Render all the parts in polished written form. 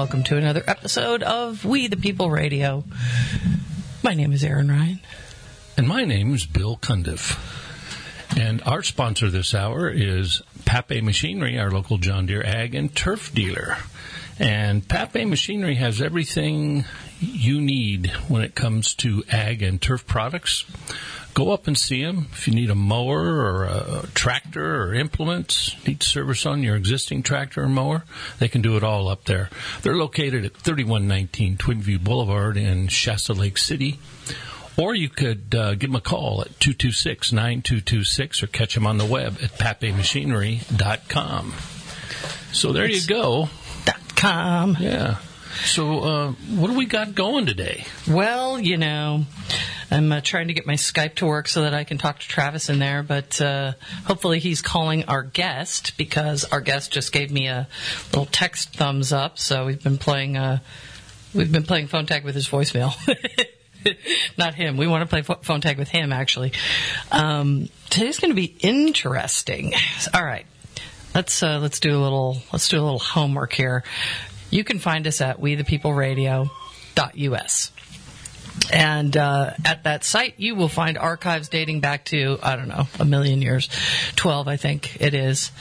welcome to another episode of We the People Radio. My name is Aaron Ryan. And my name is Bill Cundiff. And our sponsor this hour is Pape Machinery, our local John Deere ag and turf dealer. And Pape Machinery has everything you need when it comes to ag and turf products. Go up and see them. If you need a mower or a tractor or implements, need service on your existing tractor or mower, they can do it all up there. They're located at 3119 Twin View Boulevard in Shasta Lake City. Or you could give them a call at 226-9226 or catch them on the web at papemachinery.com. So there you go. .com. Yeah. So what do we got going today? Well, you know, I'm trying to get my Skype to work so that I can talk to Travis in there, but hopefully he's calling our guest because our guest just gave me a little text thumbs up. So we've been playing phone tag with his voicemail. Not him. We want to play phone tag with him, actually. Today's going to be interesting. All right, let's do a little homework here. You can find us at wethepeopleradio.us. And at that site, you will find archives dating back to, I don't know, a million years, 12, I think it is.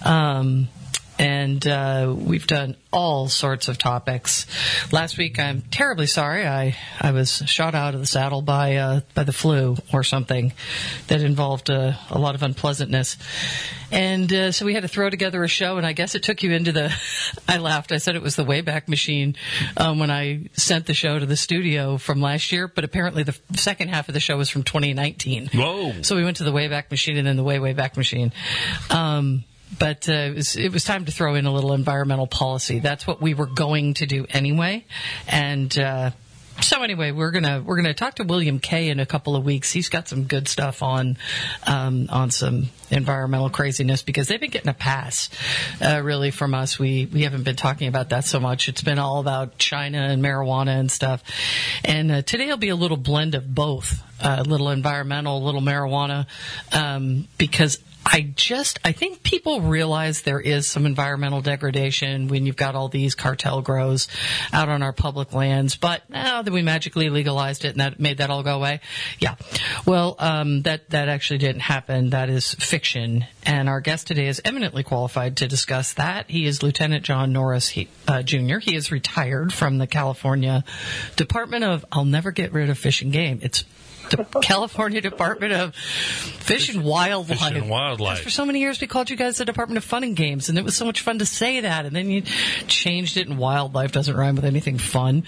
And we've done all sorts of topics. Last week, I'm terribly sorry. I was shot out of the saddle by the flu or something that involved a lot of unpleasantness. And so we had to throw together a show, and I guess it took you into the... I laughed. I said it was the Wayback Machine when I sent the show to the studio from last year, but apparently the second half of the show was from 2019. Whoa! So we went to the Wayback Machine and then the Way-Back Machine. But it was time to throw in a little environmental policy. That's what we were going to do anyway. And so anyway, we're gonna talk to William Kay in a couple of weeks. He's got some good stuff on some environmental craziness because they've been getting a pass really from us. We haven't been talking about that so much. It's been all about China and marijuana and stuff. And today will be a little blend of both, a little environmental, a little marijuana, because I think people realize there is some environmental degradation when you've got all these cartel grows out on our public lands, but now that we magically legalized it and that made that all go away. Yeah. Well, that actually didn't happen. That is fiction. And our guest today is eminently qualified to discuss that. He is Lieutenant John Norris Jr. He is retired from the California Department of, I'll never get rid of Fish and Game. It's the California Department of Fish and Wildlife. Fish and Wildlife. For so many years, we called you guys the Department of Fun and Games, and it was so much fun to say that, and then you changed it, and wildlife doesn't rhyme with anything fun.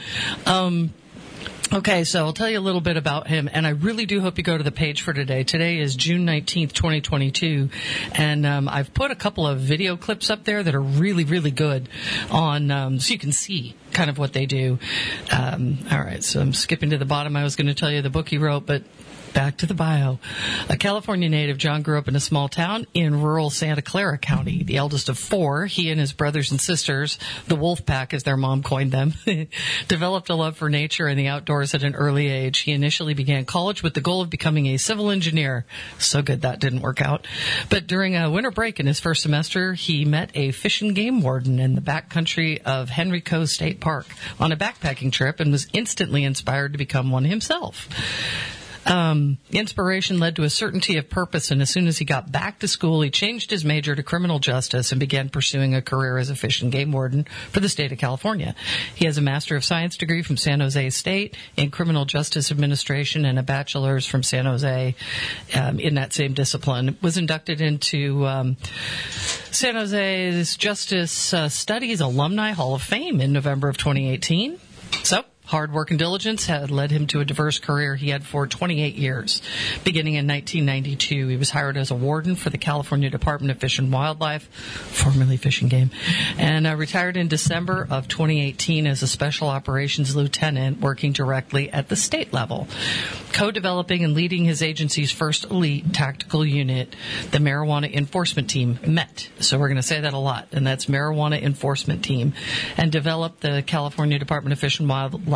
Okay, so I'll tell you a little bit about him, and I really do hope you go to the page for today. Today is June 19th, 2022, and I've put a couple of video clips up there that are really, really good on, so you can see kind of what they do. All right, so I'm skipping to the bottom. I was going to tell you the book he wrote, but back to the bio. A California native, John grew up in a small town in rural Santa Clara County. The eldest of four, he and his brothers and sisters, the Wolf Pack as their mom coined them, developed a love for nature and the outdoors at an early age. He initially began college with the goal of becoming a civil engineer. So good that didn't work out. But during a winter break in his first semester, he met a fish and game warden in the backcountry of Henrico State Park on a backpacking trip and was instantly inspired to become one himself. Inspiration led to a certainty of purpose, and as soon as he got back to school, he changed his major to criminal justice and began pursuing a career as a fish and game warden for the state of California. He has a Master of Science degree from San Jose State in criminal justice administration and a bachelor's from San Jose in that same discipline. Was inducted into San Jose's Justice Studies Alumni Hall of Fame in November of 2018. So, hard work and diligence had led him to a diverse career he had for 28 years. Beginning in 1992, he was hired as a warden for the California Department of Fish and Wildlife, formerly Fish and Game, and retired in December of 2018 as a special operations lieutenant working directly at the state level. Co-developing and leading his agency's first elite tactical unit, the Marijuana Enforcement Team, MET. So we're going to say that a lot, and that's Marijuana Enforcement Team, and developed the California Department of Fish and Wildlife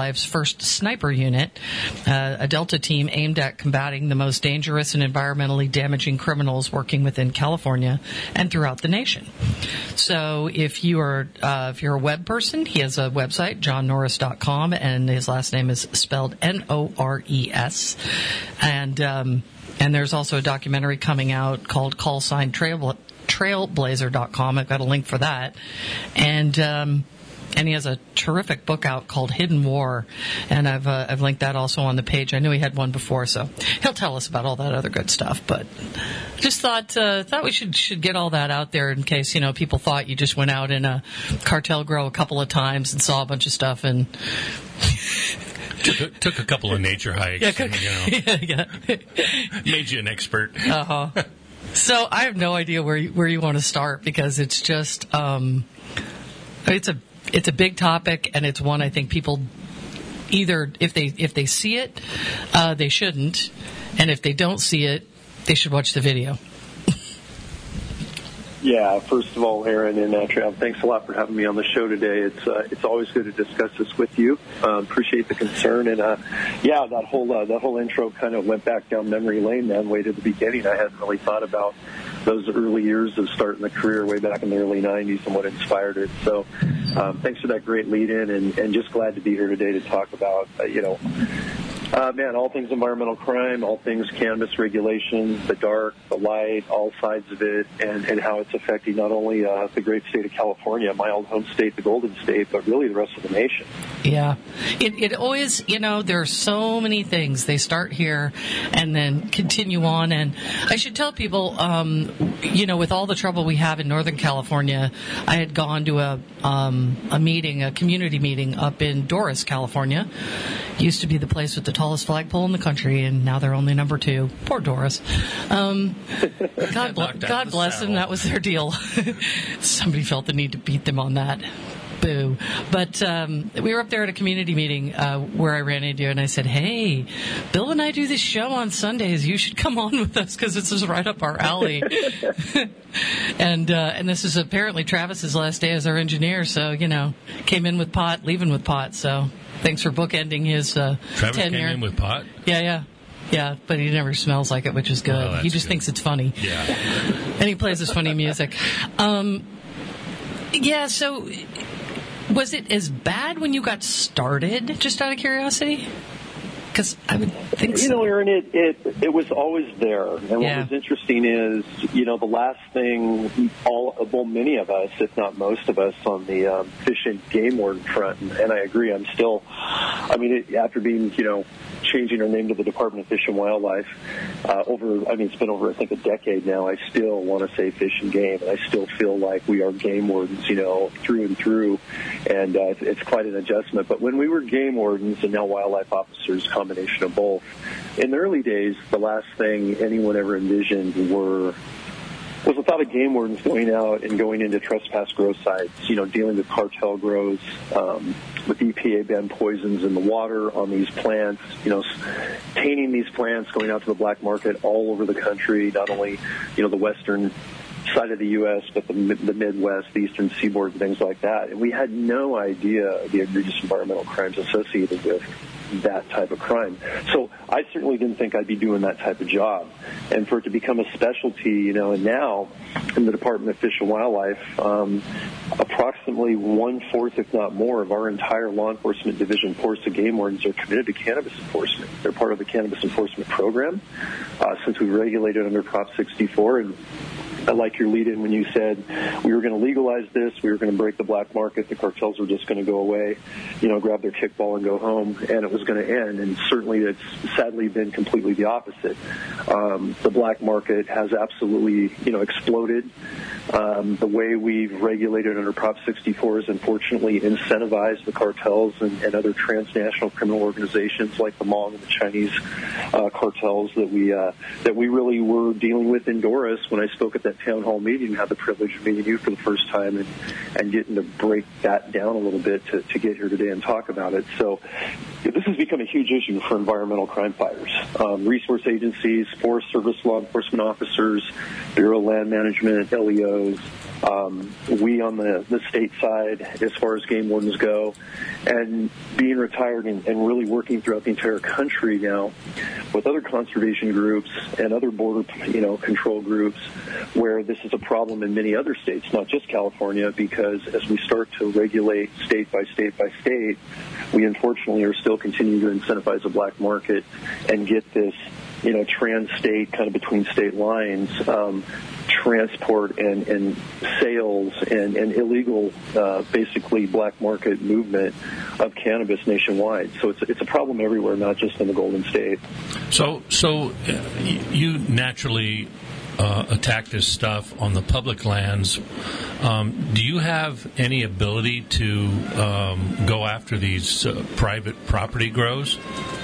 Wildlife's first sniper unit, a Delta team aimed at combating the most dangerous and environmentally damaging criminals working within California and throughout the nation. So if you're a web person, he has a website, johnnorris.com, and his last name is spelled Norres. And there's also a documentary coming out called Call Sign Trailblazer.com. I've got a link for that. And he has a terrific book out called Hidden War, and I've linked that also on the page. I knew he had one before, so he'll tell us about all that other good stuff. But just thought we should get all that out there in case people thought you just went out in a cartel grow a couple of times and saw a bunch of stuff and took a couple of nature hikes. Made you an expert. Uh-huh. So I have no idea where you want to start, because it's just it's a big topic, and it's one I think people either if they see it, they shouldn't, and if they don't see it, they should watch the video. Yeah, first of all, Aaron and Trav, thanks a lot for having me on the show today. It's always good to discuss this with you. Appreciate the concern, and that whole intro kind of went back down memory lane, man, way to the beginning. I hadn't really thought about those early years of starting the career way back in the early 90s and what inspired it. So thanks for that great lead-in, and just glad to be here today to talk about, all things environmental crime, all things cannabis regulations, the dark, the light, all sides of it, and how it's affecting not only the great state of California, my old home state, the Golden State, but really the rest of the nation. Yeah. It always, there are so many things. They start here and then continue on. And I should tell people, with all the trouble we have in Northern California, I had gone to a meeting, a community meeting up in Doris, California. Used to be the place with the tallest flagpole in the country, and now they're only number 2. Poor Doris. God bless them. That was their deal. Somebody felt the need to beat them on that. Boo. But we were up there at a community meeting where I ran into you, and I said, hey, Bill and I do this show on Sundays. You should come on with us, because this is right up our alley. And this is apparently Travis's last day as our engineer, so, came in with pot, leaving with pot. So thanks for bookending his Travis tenure. Came in with pot? Yeah, but he never smells like it, which is good. Oh, he just thinks it's funny. Yeah. And he plays his funny music. So was it as bad when you got started, just out of curiosity? Because I would think so. Aaron, it was always there. And what was interesting is, the last thing many of us, if not most of us, on the fish and game warden front, and I agree, after being, changing our name to the Department of Fish and Wildlife it's been over, I think, a decade now, I still want to say Fish and Game, and I still feel like we are game wardens, through and through, and it's quite an adjustment. But when we were game wardens and now wildlife officers, combination of both, in the early days, the last thing anyone ever envisioned was the thought of game wardens going out and going into trespass grow sites, dealing with cartel grows, with EPA banned poisons in the water on these plants, tainting these plants, going out to the black market all over the country, not only, the western side of the U.S., but the Midwest, the Eastern Seaboard, and things like that. And we had no idea the egregious environmental crimes associated with that type of crime. So I certainly didn't think I'd be doing that type of job. And for it to become a specialty, and now in the Department of Fish and Wildlife, approximately 1/4, if not more, of our entire law enforcement division force of game wardens are committed to cannabis enforcement. They're part of the cannabis enforcement program since we regulated under Prop 64. And I like your lead-in when you said we were going to legalize this, we were going to break the black market, the cartels were just going to go away, grab their kickball and go home, and it was going to end. And certainly it's sadly been completely the opposite. The black market has absolutely, exploded. The way we've regulated under Prop 64 has unfortunately incentivized the cartels and other transnational criminal organizations like the Hmong and the Chinese cartels that we really were dealing with in Doris. When I spoke at that town hall meeting, had the privilege of meeting you for the first time and getting to break that down a little bit to get here today and talk about it. So this has become a huge issue for environmental crime fighters. Resource agencies, Forest Service law enforcement officers, Bureau of Land Management, LEOs, We on the state side, as far as game wardens go, and being retired and really working throughout the entire country now with other conservation groups and other border, control groups, where this is a problem in many other states, not just California, because as we start to regulate state by state by state, we unfortunately are still continuing to incentivize the black market and get this, trans-state, kind of between state lines, transport and sales and illegal, basically black market movement of cannabis nationwide. So it's a problem everywhere, not just in the Golden State. So you naturally attack this stuff on the public lands. Do you have any ability to go after these private property grows?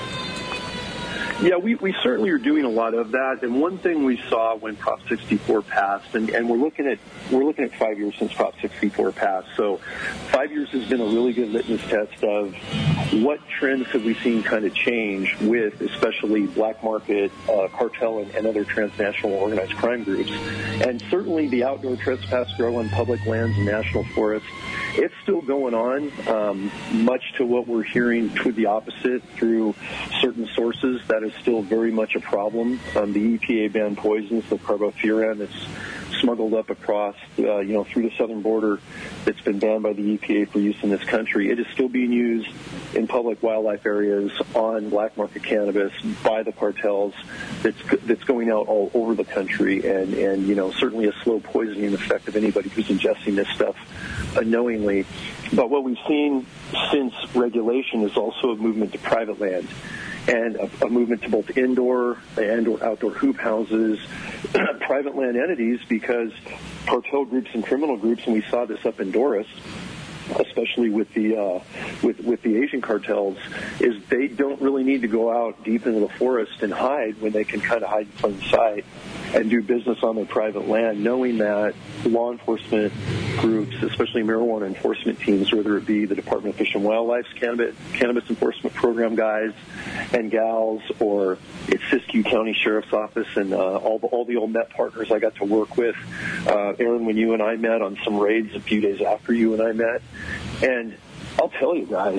Yeah, we certainly are doing a lot of that. And one thing we saw when Prop 64 passed, and we're looking at 5 years since Prop 64 passed. So 5 years has been a really good litmus test of what trends have we seen kind of change with, especially black market, cartel, and other transnational organized crime groups. And certainly the outdoor trespass grow on public lands and national forests, it's still going on, much to what we're hearing to the opposite through certain sources. That is still very much a problem. The EPA banned poisons, the carbofuran that's smuggled up across, through the southern border, that's been banned by the EPA for use in this country. It is still being used in public wildlife areas on black market cannabis by the cartels. That's going out all over the country, and certainly a slow poisoning effect of anybody who's ingesting this stuff unknowingly. But what we've seen since regulation is also a movement to private land, and a movement to both indoor and outdoor hoop houses, private land entities, because cartel groups and criminal groups, and we saw this up in Doris, especially with the Asian cartels, is they don't really need to go out deep into the forest and hide when they can kind of hide in plain sight and do business on their private land, knowing that law enforcement groups, especially marijuana enforcement teams, whether it be the Department of Fish and Wildlife's cannabis enforcement program guys and gals, or it's Siskiyou County Sheriff's Office and all the old Met partners I got to work with. Aaron, when you and I met on some raids a few days after you and I met, and I'll tell you guys,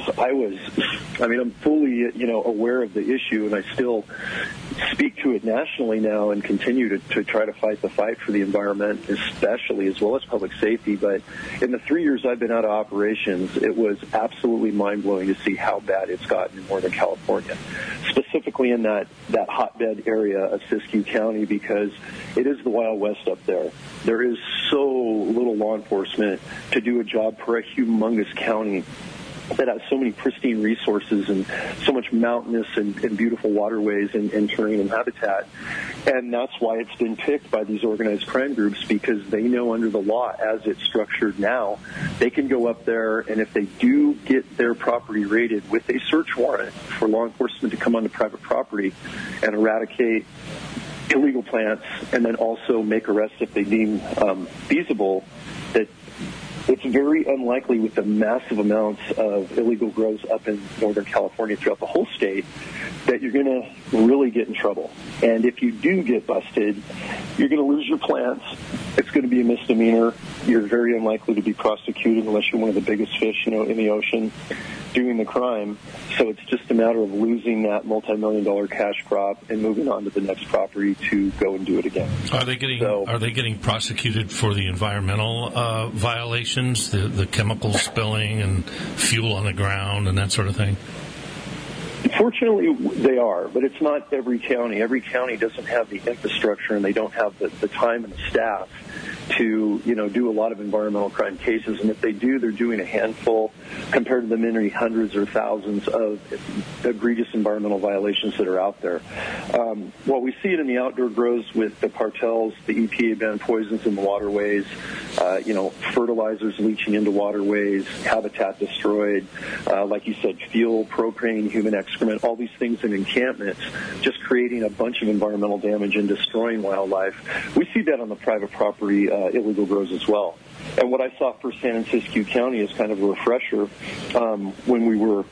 I'm fully, aware of the issue, and I still speak to it nationally now and continue to try to fight the fight for the environment, especially, as well as public safety. But in the 3 years I've been out of operations, it was absolutely mind-blowing to see how bad it's gotten in Northern California, specifically in that hotbed area of Siskiyou County, because it is the Wild West up there. There is so little law enforcement to do a job for a humongous county that has so many pristine resources and so much mountainous and beautiful waterways and terrain and habitat. And that's why it's been picked by these organized crime groups, because they know under the law as it's structured now, they can go up there, and if they do get their property raided with a search warrant for law enforcement to come onto private property and eradicate illegal plants, and then also make arrests if they deem feasible, that it's very unlikely, with the massive amounts of illegal grows up in Northern California throughout the whole state, that you're going to really get in trouble. And if you do get busted, you're going to lose your plants. It's going to be a misdemeanor. You're very unlikely to be prosecuted unless you're one of the biggest fish, in the ocean doing the crime. So it's just a matter of losing that multi-million-dollar cash crop and moving on to the next property to go and do it again. Are they getting prosecuted for the environmental violations, the chemical spilling and fuel on the ground and that sort of thing? Fortunately, they are, but it's not every county. Every county doesn't have the infrastructure, and they don't have the time and the staff to, do a lot of environmental crime cases. And if they do, they're doing a handful compared to the many hundreds or thousands of egregious environmental violations that are out there. While we see it in the outdoor grows with the cartels, the EPA banned poisons in the waterways, fertilizers leaching into waterways, habitat destroyed, like you said, fuel, propane, human excrement, all these things in encampments, just creating a bunch of environmental damage and destroying wildlife. We see that on the private property illegal grows as well. And what I saw firsthand in Siskiyou County is kind of a refresher when we were,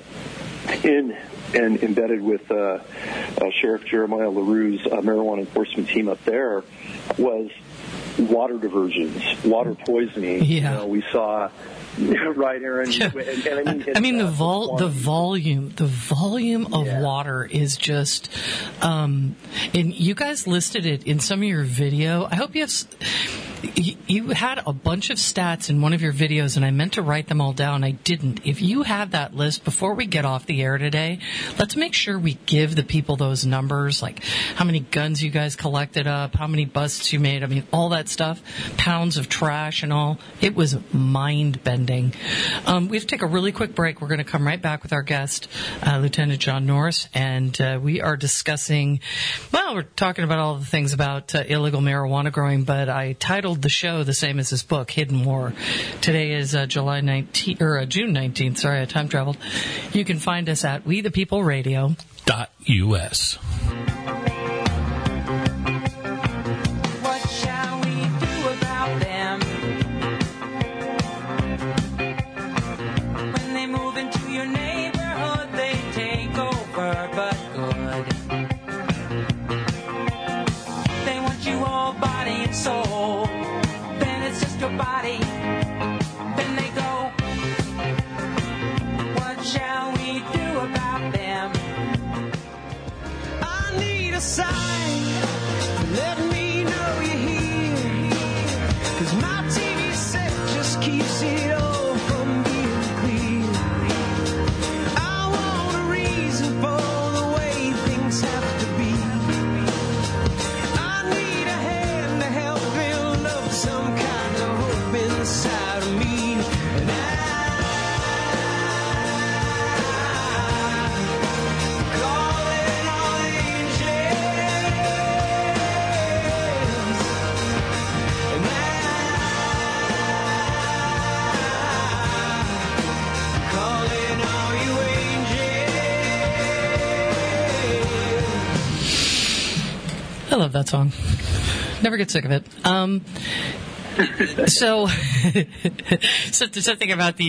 in and embedded with Sheriff Jeremiah LaRue's marijuana enforcement team up there, was water diversions, water poisoning. Yeah. We saw, right, Aaron? And the volume of water is just, and you guys listed it in some of your video. I hope you had a bunch of stats in one of your videos, and I meant to write them all down. I didn't. If you have that list before we get off the air today, let's make sure we give the people those numbers, like how many guns you guys collected up, how many busts you made. I mean, all that stuff, pounds of trash and all. It was mind-bending. We have to take a really quick break. We're going to come right back with our guest, Lieutenant John Norris, and we are discussing, we're talking about all the things about illegal marijuana growing, but I titled the show the same as his book, Hidden War. Today is June 19th. Sorry, I time traveled. You can find us at WeThePeopleRadio.us. I love that song. Never get sick of it. So think about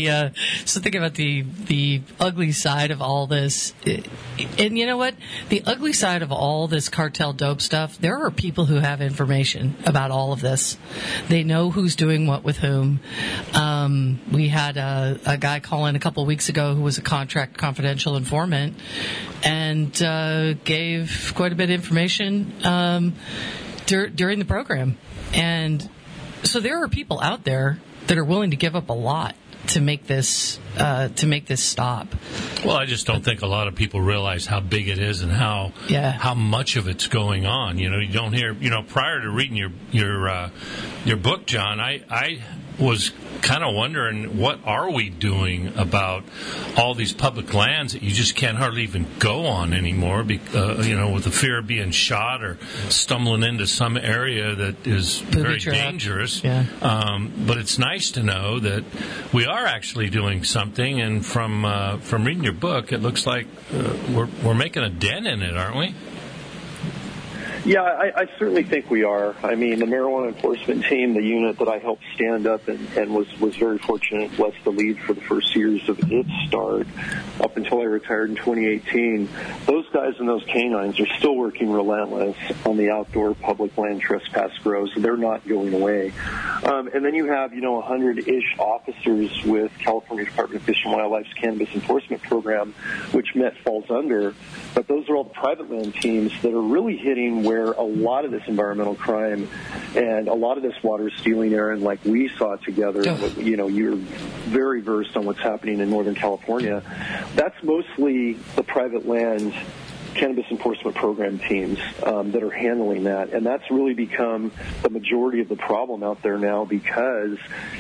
the ugly side of all this. And you know what? The ugly side of all this cartel dope stuff, there are people who have information about all of this. They know who's doing what with whom. We had a guy call in a couple of weeks ago who was a contract confidential informant and gave quite a bit of information during the program. And so there are people out there that are willing to give up a lot to make this stop. Well, I just don't think a lot of people realize how big it is and how much of it's going on. You don't hear. Prior to reading your book, John, I was kind of wondering, what are we doing about all these public lands that you just can't hardly even go on anymore, with the fear of being shot or stumbling into some area that is very dangerous. Yeah. But it's nice to know that we are actually doing something, and from reading your book, it looks like we're making a dent in it, aren't we? Yeah, I certainly think we are. I mean, the marijuana enforcement team, the unit that I helped stand up and was very fortunate, blessed to lead for the first years of its start up until I retired in 2018, those guys and those canines are still working relentless on the outdoor public land trespass grows. They're not going away. And then you have, 100-ish officers with California Department of Fish and Wildlife's cannabis enforcement program, which MET falls under. But those are all the private land teams that are really hitting where a lot of this environmental crime and a lot of this water stealing, Aaron, like we saw together, you're very versed on what's happening in Northern California. That's mostly the private land cannabis enforcement program teams that are handling that. And that's really become the majority of the problem out there now, because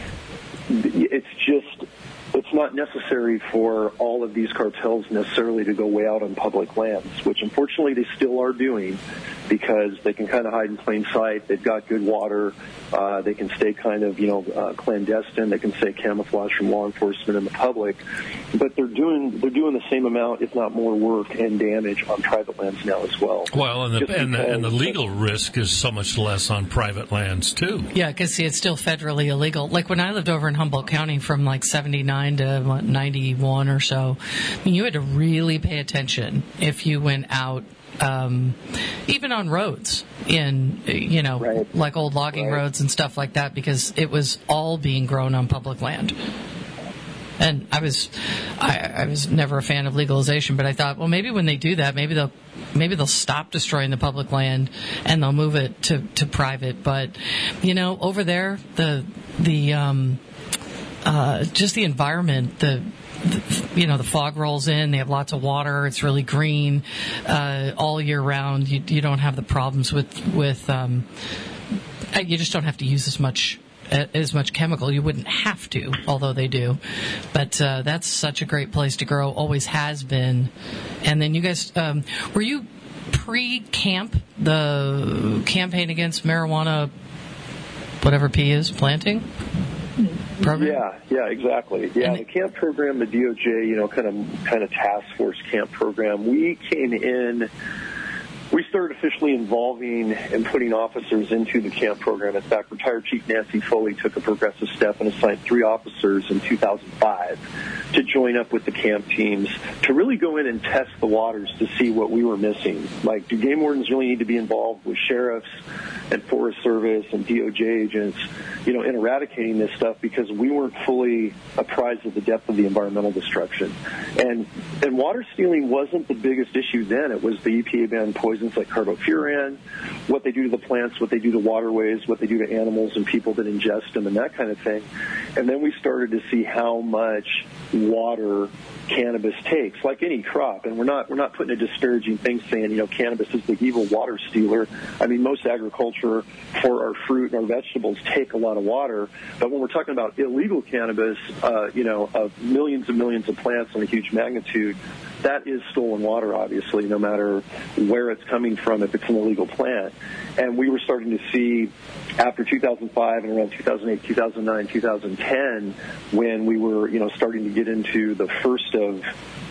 it's not necessary for all of these cartels necessarily to go way out on public lands, which unfortunately they still are doing, because they can kind of hide in plain sight. They've got good water. They can stay kind of, clandestine. They can stay camouflaged from law enforcement and the public. But they're doing the same amount, if not more, work and damage on private lands now as well. Well, and the legal risk is so much less on private lands too. Yeah, because it's still federally illegal. Like when I lived over in Humboldt County from like 79 89 to 91 or so. I mean, you had to really pay attention if you went out, even on roads in, Right. like old logging roads and stuff like that, because it was all being grown on public land. And I was never a fan of legalization, but I thought, well, maybe when they do that, maybe they'll stop destroying the public land and they'll move it to private. But over there, the just the environment, the fog rolls in. They have lots of water. It's really green all year round. You don't have the problems with you just don't have to use as much chemical. You wouldn't have to, although they do. But that's such a great place to grow, always has been. And then you guys, were you pre-camp, the campaign against marijuana, whatever P is, planting program? Yeah, exactly. Yeah, the camp program, the DOJ, kind of task force camp program, we came in. We started officially involving and putting officers into the camp program. In fact, retired Chief Nancy Foley took a progressive step and assigned 3 officers in 2005 to join up with the camp teams to really go in and test the waters to see what we were missing. Like, do game wardens really need to be involved with sheriffs and Forest Service and DOJ agents, in eradicating this stuff, because we weren't fully apprised of the depth of the environmental destruction. And water stealing wasn't the biggest issue then. It was the EPA banned poisons like carbofuran, what they do to the plants, what they do to waterways, what they do to animals and people that ingest them, and that kind of thing. And then we started to see how much water cannabis takes, like any crop. And we're not putting a disparaging thing saying, cannabis is the evil water stealer. I mean, most agriculture for our fruit and our vegetables take a lot of water. But when we're talking about illegal cannabis, of millions and millions of plants on a huge magnitude, that is stolen water, obviously, no matter where it's coming from, if it's an illegal plant. And we were starting to see, after 2005 and around 2008, 2009, 2010, when we were, starting to get into the first of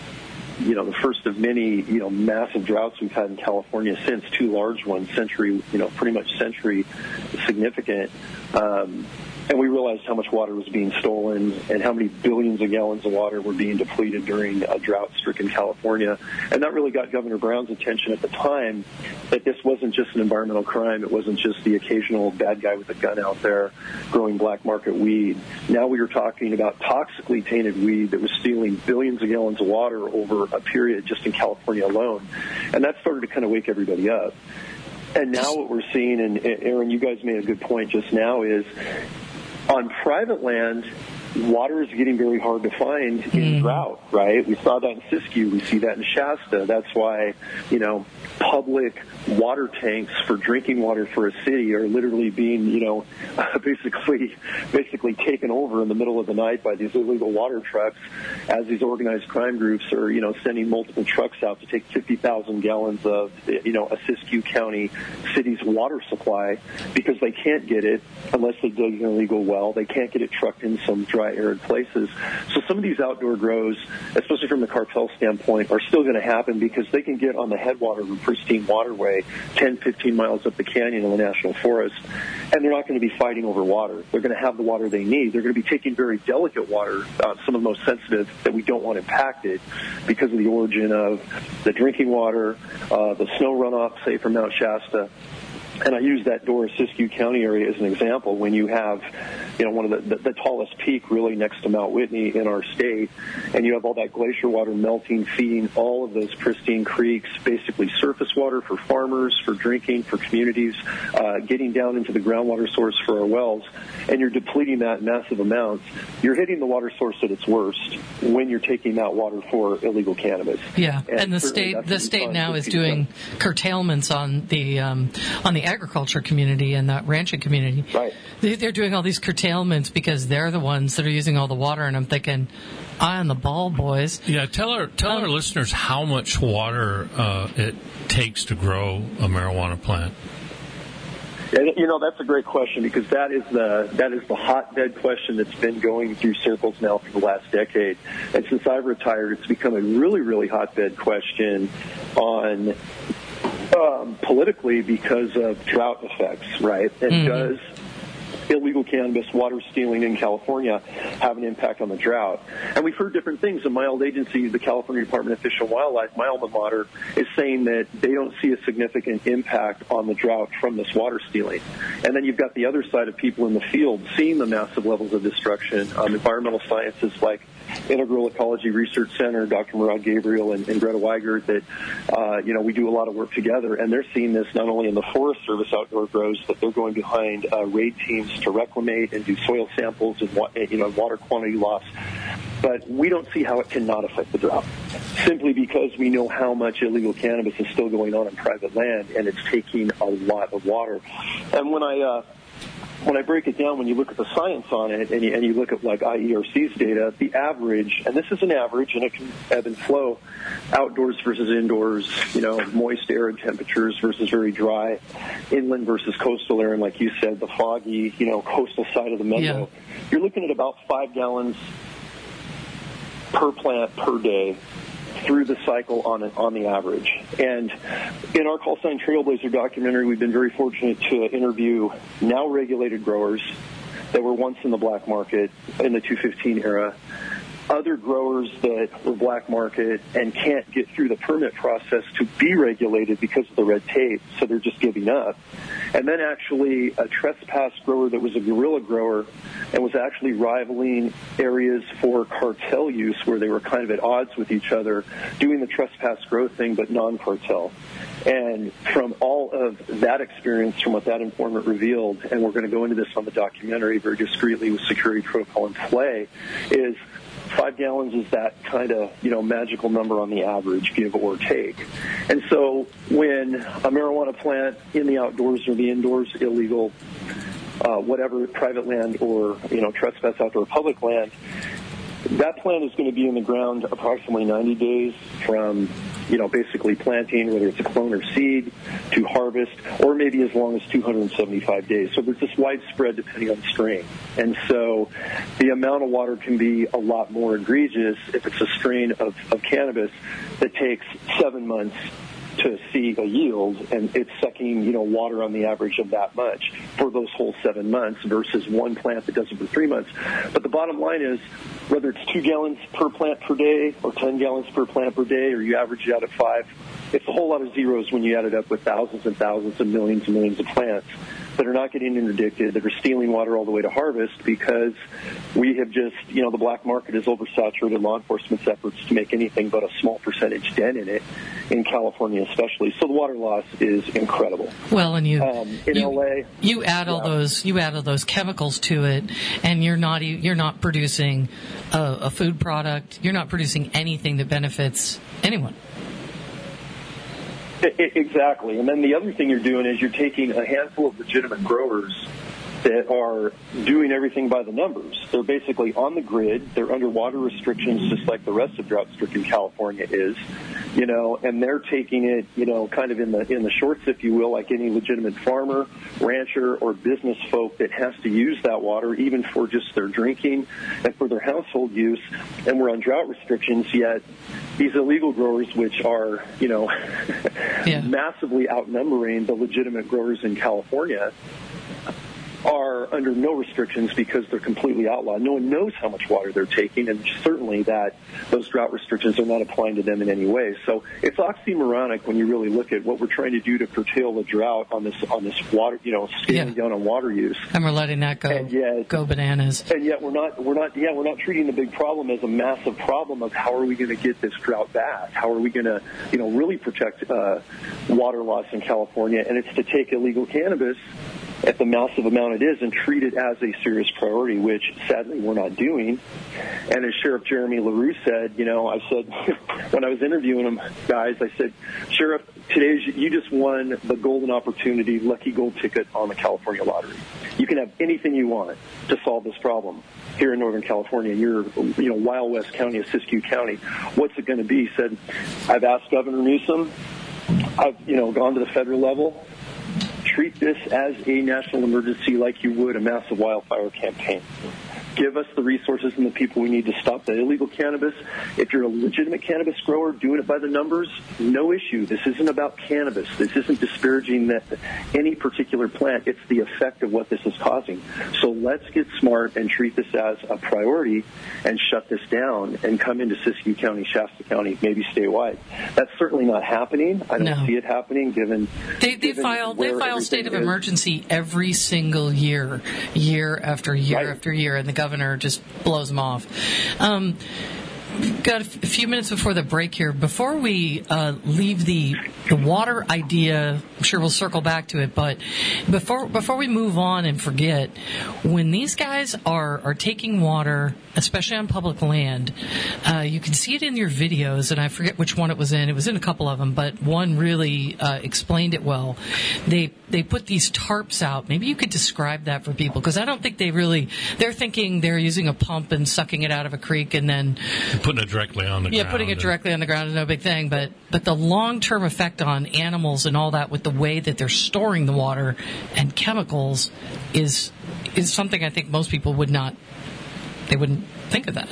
many, massive droughts we've had in California since, 2 large ones, pretty much century significant. And we realized how much water was being stolen and how many billions of gallons of water were being depleted during a drought-stricken California. And that really got Governor Brown's attention at the time, that this wasn't just an environmental crime. It wasn't just the occasional bad guy with a gun out there growing black market weed. Now we were talking about toxically tainted weed that was stealing billions of gallons of water over a period just in California alone. And that started to kind of wake everybody up. And now what we're seeing, and Aaron, you guys made a good point just now, is on private land, water is getting very hard to find in drought, right? We saw that in Siskiyou. We see that in Shasta. That's why, public water tanks for drinking water for a city are literally being, basically taken over in the middle of the night by these illegal water trucks, as these organized crime groups are, sending multiple trucks out to take 50,000 gallons of, a Siskiyou County city's water supply, because they can't get it unless they dig an illegal well. They can't get it trucked in some dry, arid places. So some of these outdoor grows, especially from the cartel standpoint, are still going to happen because they can get on the headwater of a pristine waterway 10, 15 miles up the canyon in the national forest, and they're not going to be fighting over water. They're going to have the water they need. They're going to be taking very delicate water, some of the most sensitive that we don't want impacted because of the origin of the drinking water, the snow runoff, say, from Mount Shasta. And I use that Doris-Siskiyou County area as an example. When you have, one of the tallest peak really next to Mount Whitney in our state, and you have all that glacier water melting, feeding all of those pristine creeks, basically surface water for farmers, for drinking, for communities, getting down into the groundwater source for our wells, and you're depleting that in massive amounts, you're hitting the water source at its worst when you're taking out water for illegal cannabis. Yeah, and the state now is doing curtailments on the agriculture community and the ranching community. Right. They're doing all these curtailments because they're the ones that are using all the water, and I'm thinking, eye on the ball, boys. Yeah, tell our listeners how much water it takes to grow a marijuana plant. And, that's a great question, because that is the hotbed question that's been going through circles now for the last decade. And since I've retired, it's become a really, really hotbed question on politically, because of drought effects, right? And illegal cannabis, water stealing in California have an impact on the drought. And we've heard different things. The mild agency, the California Department of Fish and Wildlife, my alma mater, is saying that they don't see a significant impact on the drought from this water stealing. And then you've got the other side of people in the field seeing the massive levels of destruction. Environmental sciences like Integral Ecology Research Center, Dr. Murad Gabriel and Greta Weigert, that, we do a lot of work together, and they're seeing this not only in the Forest Service outdoor grows, but they're going behind raid teams to reclimate and do soil samples and, water quantity loss. But we don't see how it cannot affect the drought, simply because we know how much illegal cannabis is still going on private land, and it's taking a lot of water. And when I break it down, when you look at the science on it and you look at like IERC's data, the average, and this is an average and it can ebb and flow, outdoors versus indoors, moist arid temperatures versus very dry, inland versus coastal air, and like you said, the foggy, coastal side of the meadow. Yeah. You're looking at about 5 gallons per plant per day through the cycle on the average. And in our Call Sign Trailblazer documentary, we've been very fortunate to interview now regulated growers that were once in the black market in the 215 era, other growers that were black market and can't get through the permit process to be regulated because of the red tape, so they're just giving up. And then actually a trespass grower that was a guerrilla grower and was actually rivaling areas for cartel use where they were kind of at odds with each other, doing the trespass grow thing but non-cartel. And from all of that experience, from what that informant revealed, and we're going to go into this on the documentary very discreetly with security protocol in play, is 5 gallons is that kind of, magical number on the average, give or take. And so when a marijuana plant in the outdoors or the indoors, illegal, whatever, private land or, trespass outdoor public land, that plant is going to be in the ground approximately 90 days from, basically planting, whether it's a clone or seed, to harvest, or maybe as long as 275 days. So there's this widespread depending on the strain. And so the amount of water can be a lot more egregious if it's a strain of cannabis that takes 7 months to see a yield, and it's sucking, water on the average of that much for those whole 7 months versus one plant that does it for 3 months. But the bottom line is, whether it's 2 gallons per plant per day or 10 gallons per plant per day, or you average it out at 5, it's a whole lot of zeros when you add it up with thousands and thousands and millions of plants that are not getting interdicted, that are stealing water all the way to harvest because we have just, the black market has oversaturated law enforcement's efforts to make anything but a small percentage dent in it, in California especially. So the water loss is incredible. Well, and LA, you add all those chemicals to it, and you're not producing a food product. You're not producing anything that benefits anyone. Exactly. And then the other thing you're doing is you're taking a handful of legitimate growers that are doing everything by the numbers. They're basically on the grid. They're under water restrictions just like the rest of drought-stricken California is, and they're taking it, kind of in the shorts, if you will, like any legitimate farmer, rancher, or business folk that has to use that water even for just their drinking and for their household use. And we're on drought restrictions, yet these illegal growers, which are, massively outnumbering the legitimate growers in California, are under no restrictions because they're completely outlawed. No one knows how much water they're taking, and certainly that those drought restrictions are not applying to them in any way. So it's oxymoronic when you really look at what we're trying to do to curtail the drought on this water, scaling down on water use. And we're letting that go bananas. And yet we're not treating the big problem as a massive problem of how are we going to get this drought back? How are we going to, really protect water loss in California? And it's to take illegal cannabis at the massive amount it is and treat it as a serious priority, which sadly we're not doing. And as Sheriff Jeremy LaRue said, I said when I was interviewing him, guys, I said, Sheriff, you just won the golden opportunity, lucky gold ticket on the California lottery. You can have anything you want to solve this problem here in Northern California. You're, Wild West County of Siskiyou County. What's it going to be? He said, I've asked Governor Newsom. I've, gone to the federal level. Treat this as a national emergency like you would a massive wildfire campaign. give us the resources and the people we need to stop the illegal cannabis. If you're a legitimate cannabis grower doing it by the numbers, no issue. This isn't about cannabis. This isn't disparaging any particular plant. It's the effect of what this is causing. So let's get smart and treat this as a priority and shut this down and come into Siskiyou County, Shasta County, maybe statewide. That's certainly not happening. I don't see it happening given they file state of emergency every single year after year after year, and the governor just blows them off. Got a few minutes before the break here. Before we leave the water idea, I'm sure we'll circle back to it, but before we move on and forget, when these guys are taking water, especially on public land, you can see it in your videos, and I forget which one it was in. It was in a couple of them, but one really explained it well. They put these tarps out. Maybe you could describe that for people, because I don't think they're thinking they're using a pump and sucking it out of a creek and then putting it directly on the ground. Yeah, putting it directly on the ground is no big thing, but the long-term effect on animals and all that with the way that they're storing the water and chemicals is something I think most people wouldn't think of that.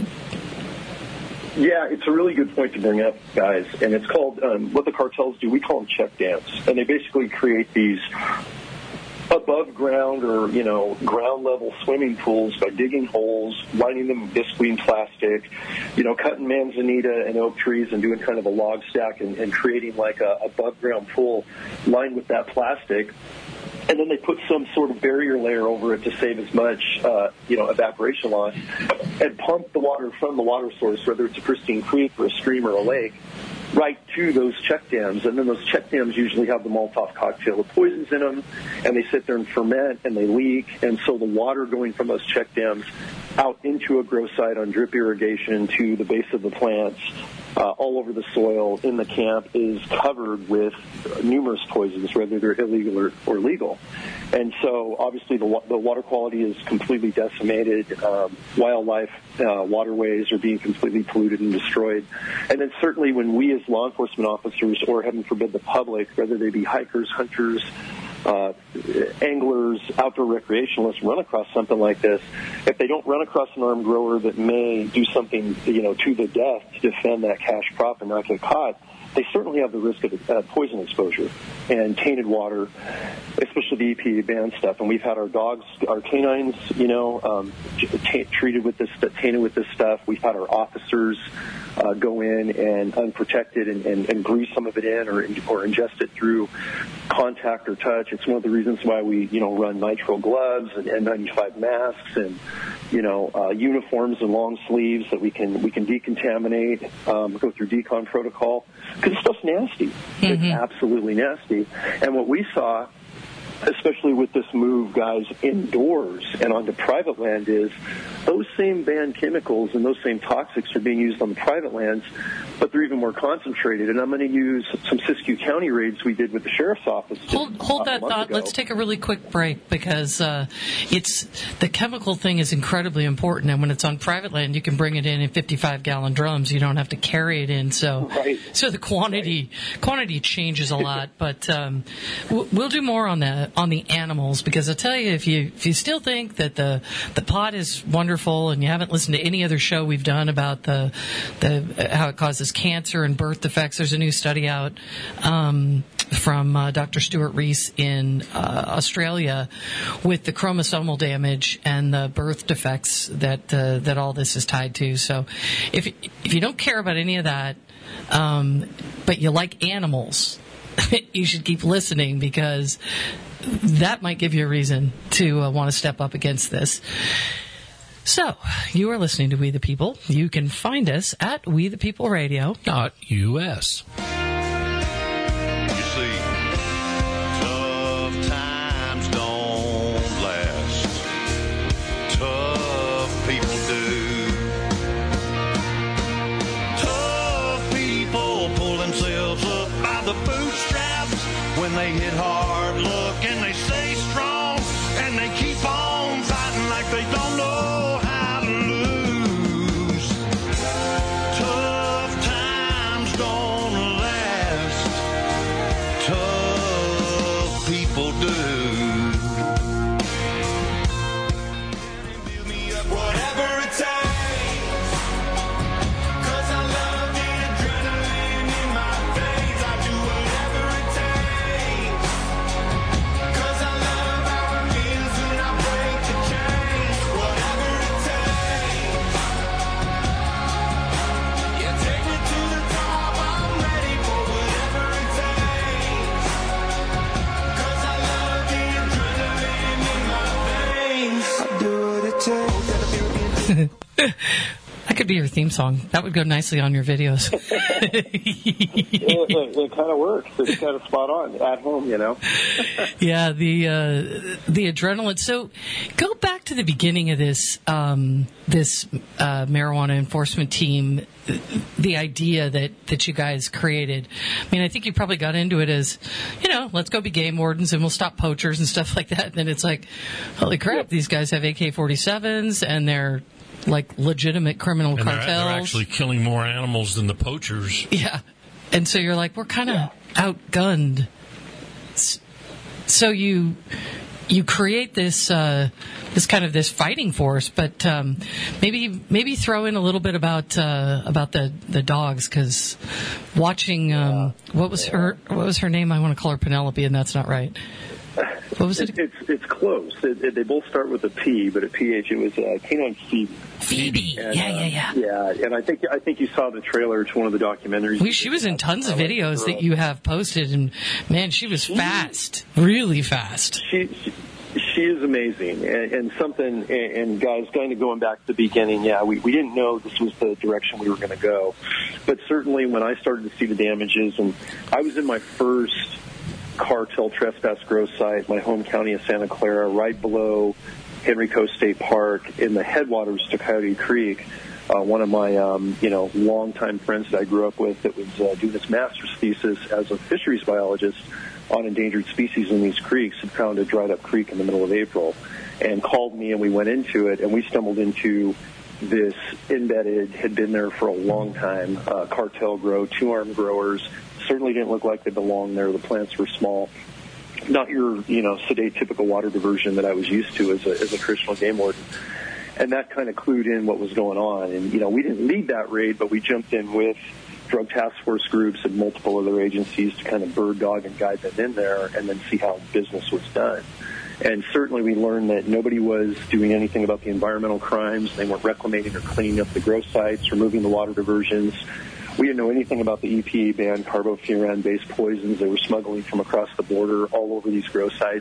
Yeah, it's a really good point to bring up, guys, and it's called, what the cartels do, we call them check dams, and they basically create these above ground or, ground level swimming pools by digging holes, lining them with visqueen plastic, cutting manzanita and oak trees and doing kind of a log stack and creating like a above ground pool lined with that plastic. And then they put some sort of barrier layer over it to save as much, evaporation loss, and pump the water from the water source, whether it's a pristine creek or a stream or a lake, right to those check dams. And then those check dams usually have the Molotov cocktail of poisons in them, and they sit there and ferment and they leak. And so the water going from those check dams out into a grow site on drip irrigation to the base of the plants, all over the soil in the camp, is covered with numerous poisons, whether they're illegal or legal. And so obviously the water quality is completely decimated. Wildlife waterways are being completely polluted and destroyed. And then certainly when we as law enforcement officers, or heaven forbid the public, whether they be hikers, hunters, anglers, outdoor recreationalists, run across something like this, if they don't run across an armed grower that may do something, to the death to defend that cash crop and not get caught, they certainly have the risk of poison exposure and tainted water, especially the EPA banned stuff. And we've had our dogs, our canines, treated with this, tainted with this stuff. We've had our officers go in and unprotected and breathe some of it in or ingest it through contact or touch. It's one of the reasons why we, run nitrile gloves and N95 masks and, uniforms and long sleeves that we can decontaminate, go through decon protocol, because the stuff's nasty. Mm-hmm. It's absolutely nasty. And what we saw, especially with this move, guys, indoors and onto private land, is those same banned chemicals and those same toxics are being used on the private lands, but they're even more concentrated. And I'm going to use some Siskiyou County raids we did with the sheriff's office. Hold that thought. Ago. Let's take a really quick break, because it's the chemical thing is incredibly important. And when it's on private land, you can bring it in 55-gallon drums. You don't have to carry it in. So the quantity changes a lot. But we'll do more on that, on the animals, because I tell you, if you still think that the pot is wonderful and you haven't listened to any other show we've done about the how it causes cancer and birth defects, there's a new study out from Dr. Stuart Rees in Australia with the chromosomal damage and the birth defects that all this is tied to. So if you don't care about any of that, but you like animals, you should keep listening, because that might give you a reason to want to step up against this. So, you are listening to We the People. You can find us at WeThePeopleRadio.us. You see, tough times don't last. Tough people do. Tough people pull themselves up by the bootstraps when they hit hard luck, and they stay strong and they keep on fighting like they don't know how to lose. Tough times don't last. Tough people do. Build me up, whatever. That could be your theme song. That would go nicely on your videos. It kind of works. It's kind of spot on at home, you know. Yeah, the adrenaline. So, go back to the beginning of this marijuana enforcement team. The idea that you guys created. I mean, I think you probably got into it as, let's go be game wardens and we'll stop poachers and stuff like that. And then it's like, holy crap, these guys have AK-47s and they're like legitimate criminal cartels. They're actually killing more animals than the poachers. Yeah. And so you're like, we're kind of outgunned. So you create this this fighting force, but maybe throw in a little bit about the dogs, because watching what was her name? I want to call her Penelope, and that's not right. What was it? It's close. They both start with a P, but a PH. It was Canine Phoebe. Phoebe. And, yeah. Yeah, and I think you saw the trailer to one of the documentaries. She was in tons of videos that you have posted, and man, she was fast, really fast. She is amazing, and something. And guys, kind of going back to the beginning, we didn't know this was the direction we were going to go, but certainly when I started to see the damages, and I was in my first cartel trespass grow site, my home county of Santa Clara, right below Henrico State Park in the headwaters to Coyote Creek. One of my, longtime friends that I grew up with that was doing his master's thesis as a fisheries biologist on endangered species in these creeks had found a dried up creek in the middle of April and called me, and we went into it, and we stumbled into this embedded, had been there for a long time, cartel grow, 2-armed growers. Certainly didn't look like they belonged there. The plants were small. Not your, sedate typical water diversion that I was used to as a traditional game warden. And that kind of clued in what was going on. And, we didn't lead that raid, but we jumped in with drug task force groups and multiple other agencies to kind of bird dog and guide them in there and then see how business was done. And certainly we learned that nobody was doing anything about the environmental crimes. They weren't reclamating or cleaning up the grow sites, removing the water diversions. We didn't know anything about the EPA-banned carbofuran-based poisons they were smuggling from across the border all over these grow sites.